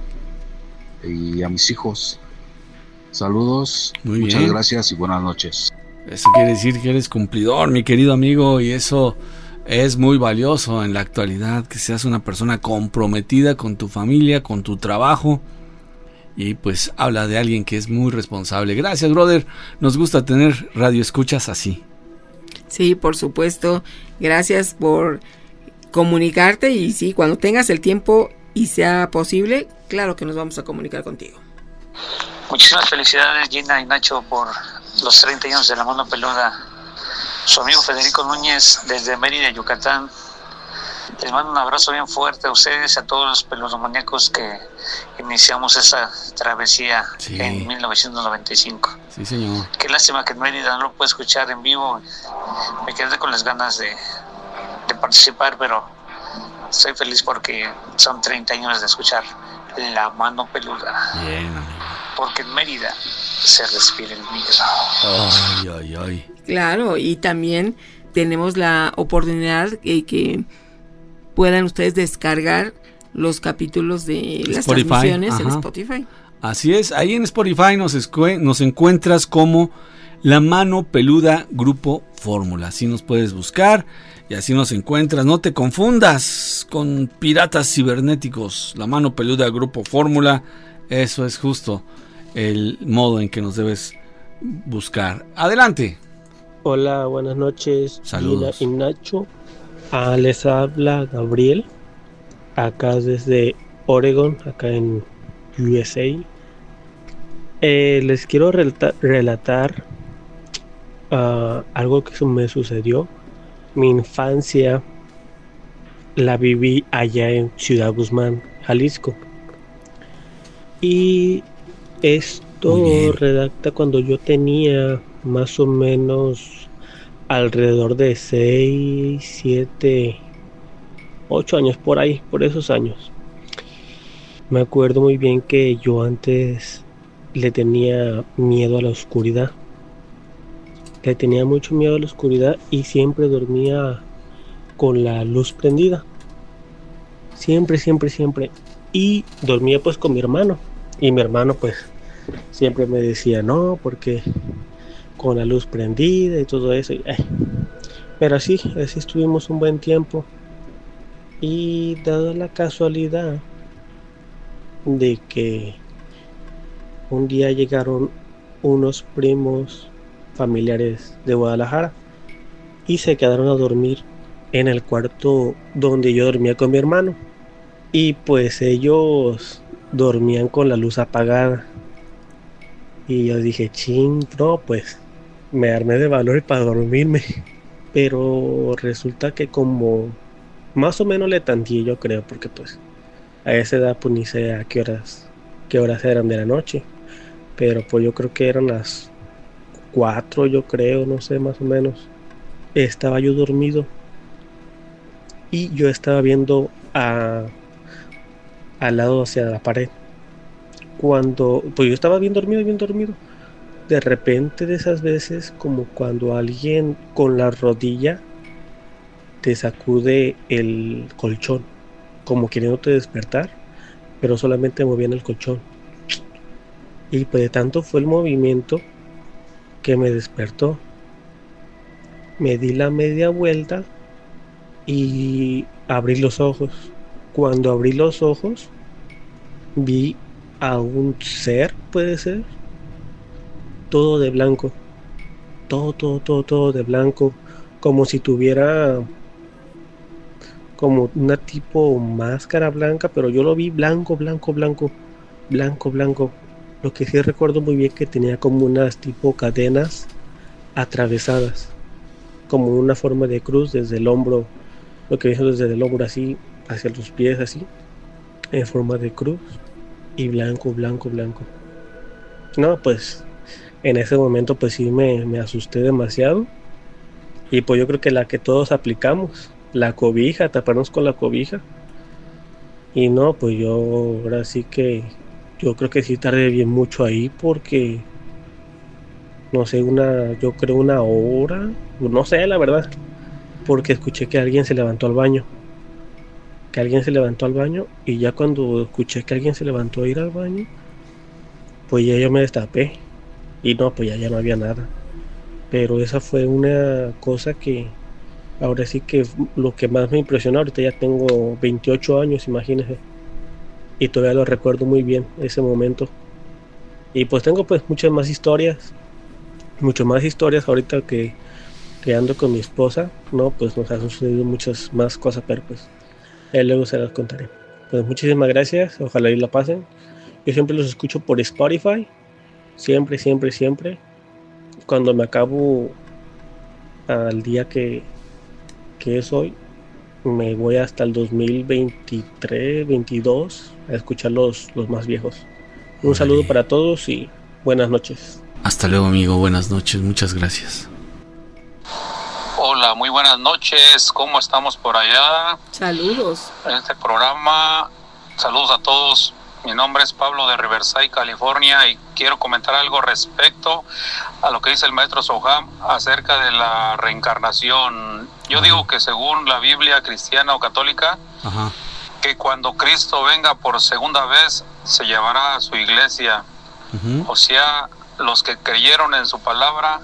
y a mis hijos. Saludos, muy muchas bien. Gracias y buenas noches. Eso quiere decir que eres cumplidor, mi querido amigo, y eso es muy valioso en la actualidad, que seas una persona comprometida con tu familia, con tu trabajo, y pues habla de alguien que es muy responsable. Gracias, brother, nos gusta tener radioescuchas así. Sí, por supuesto, gracias por comunicarte, y sí, cuando tengas el tiempo y sea posible, claro que nos vamos a comunicar contigo. Muchísimas felicidades, Gina y Nacho, por los treinta años de La Mano Peluda. Su amigo Federico Núñez, desde Mérida, Yucatán. Les mando un abrazo bien fuerte a ustedes y a todos los peludomaníacos que iniciamos esa travesía sí. en mil novecientos noventa y cinco. Sí, señor. Qué lástima que en Mérida no lo puedo escuchar en vivo. Me quedé con las ganas de, de participar, pero Soy feliz porque son treinta años de escuchar La Mano Peluda. Bien. Porque en Mérida se respira el miedo. Ay, ay, ay. Claro, y también tenemos la oportunidad de que puedan ustedes descargar los capítulos de las Spotify, transmisiones ajá. en Spotify. Así es, ahí en Spotify nos, escue- nos encuentras como La Mano Peluda Grupo Fórmula. Así nos puedes buscar y así nos encuentras. No te confundas con piratas cibernéticos. La Mano Peluda Grupo Fórmula, eso es justo el modo en que nos debes buscar. Adelante. Hola, buenas noches. Saludos. Gina y Nacho. Ah, les habla Gabriel, acá desde Oregon, acá en U S A. Eh, les quiero relata- relatar uh, algo que me sucedió. Mi infancia la viví allá en Ciudad Guzmán, Jalisco. Y esto redacta cuando yo tenía más o menos alrededor de seis, siete, ocho años, por ahí, por esos años. Me acuerdo muy bien que yo antes le tenía miedo a la oscuridad. Le tenía mucho miedo a la oscuridad y siempre dormía con la luz prendida. Siempre, siempre, siempre. Y dormía pues con mi hermano. Y mi hermano pues siempre me decía no, porque con la luz prendida y todo eso. Eh. Pero así, así estuvimos un buen tiempo. Y dada la casualidad de que un día llegaron unos primos familiares de Guadalajara y se quedaron a dormir en el cuarto donde yo dormía con mi hermano. Y pues ellos dormían con la luz apagada. Y yo dije, ching, no, pues me armé de valor para dormirme. Pero resulta que como más o menos le tanteé, yo creo, porque pues a esa edad pues ni sé a qué horas, qué horas eran de la noche. Pero pues yo creo que eran las cuatro, yo creo, no sé, más o menos. Estaba yo dormido y yo estaba viendo a, al lado hacia la pared. Cuando, pues yo estaba bien dormido, bien dormido. De repente de esas veces, como cuando alguien con la rodilla te sacude el colchón, como queriéndote despertar, pero solamente movían el colchón. Y pues de tanto fue el movimiento que me despertó. Me di la media vuelta y abrí los ojos. Cuando abrí los ojos, vi a un ser, puede ser, todo de blanco. Todo, todo, todo, todo de blanco. Como si tuviera como una tipo máscara blanca, pero yo lo vi blanco, blanco, blanco, blanco, blanco. Lo que sí recuerdo muy bien que tenía como unas tipo cadenas atravesadas, como una forma de cruz desde el hombro, lo que hizo desde el hombro así, hacia los pies así, en forma de cruz, y blanco, blanco, blanco. No, pues en ese momento pues sí me, me asusté demasiado, y pues yo creo que la que todos aplicamos, la cobija, taparnos con la cobija. Y no, pues yo ahora sí que yo creo que sí tardé bien mucho ahí, porque no sé, una, yo creo una hora, no sé la verdad, porque escuché que alguien se levantó al baño, que alguien se levantó al baño, y ya cuando escuché que alguien se levantó a ir al baño, pues ya yo me destapé, y no, pues ya, ya no había nada. Pero esa fue una cosa que ahora sí que lo que más me impresionó. Ahorita ya tengo veintiocho años, imagínense, y todavía lo recuerdo muy bien ese momento. Y pues tengo pues muchas más historias, muchas más historias ahorita que, que ando con mi esposa, no, pues nos han sucedido muchas más cosas, pero pues eh, luego se las contaré. Pues muchísimas gracias, ojalá y la pasen. Yo siempre los escucho por Spotify, siempre, siempre, siempre. Cuando me acabo al día que, que es hoy, me voy hasta el dos mil veintitrés, veintidós a escuchar los, los más viejos. Un Ay. saludo para todos y buenas noches. Hasta luego, amigo, buenas noches, muchas gracias. Hola, Hola, muy buenas noches. ¿Cómo estamos por allá? Saludos. En este programa, saludos a todos. Mi nombre es Pablo de Riverside, California, y quiero comentar algo respecto a lo que dice el maestro Soham acerca de la reencarnación. Yo Ajá. digo que según la Biblia cristiana o católica, Ajá. que cuando Cristo venga por segunda vez, se llevará a su iglesia. Uh-huh. O sea, los que creyeron en su palabra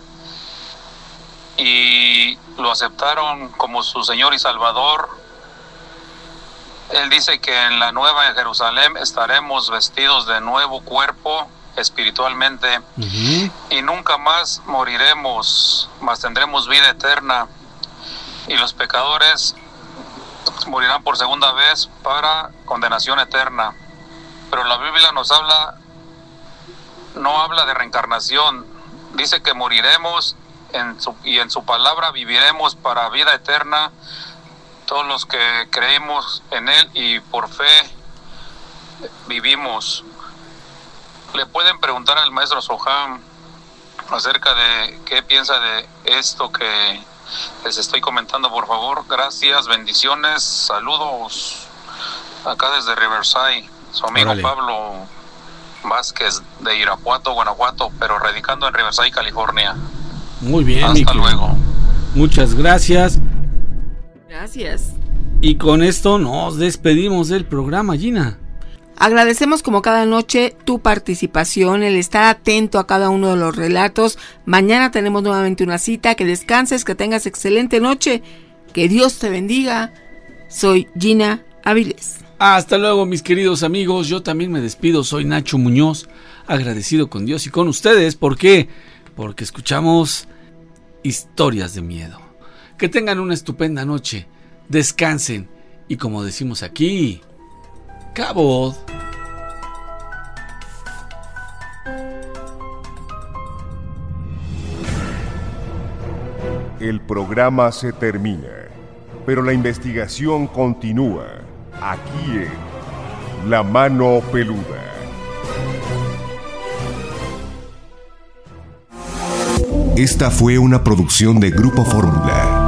y lo aceptaron como su Señor y Salvador. Él dice que en la nueva Jerusalén estaremos vestidos de nuevo cuerpo espiritualmente, uh-huh. y nunca más moriremos, mas tendremos vida eterna, y los pecadores morirán por segunda vez para condenación eterna. Pero la Biblia nos habla, no habla de reencarnación, dice que moriremos en su, y en su palabra viviremos para vida eterna, todos los que creímos en Él y por fe vivimos. Le pueden preguntar al maestro Soham acerca de qué piensa de esto que les estoy comentando, por favor. Gracias, bendiciones, saludos acá desde Riverside, su amigo Órale. Pablo Vázquez de Irapuato, Guanajuato, pero radicando en Riverside, California. Muy bien, hasta Nico. luego. Muchas gracias. Gracias. Y con esto nos despedimos del programa, Gina. Agradecemos como cada noche tu participación, el estar atento a cada uno de los relatos. Mañana tenemos nuevamente una cita. Que descanses, que tengas excelente noche. Que Dios te bendiga. Soy Gina Avilés. Hasta luego, mis queridos amigos. Yo también me despido. Soy Nacho Muñoz, agradecido con Dios y con ustedes. ¿Por qué? Porque escuchamos historias de miedo. Que tengan una estupenda noche, descansen y, como decimos aquí, cabot. El programa se termina, pero la investigación continúa aquí en La Mano Peluda. Esta fue una producción de Grupo Fórmula.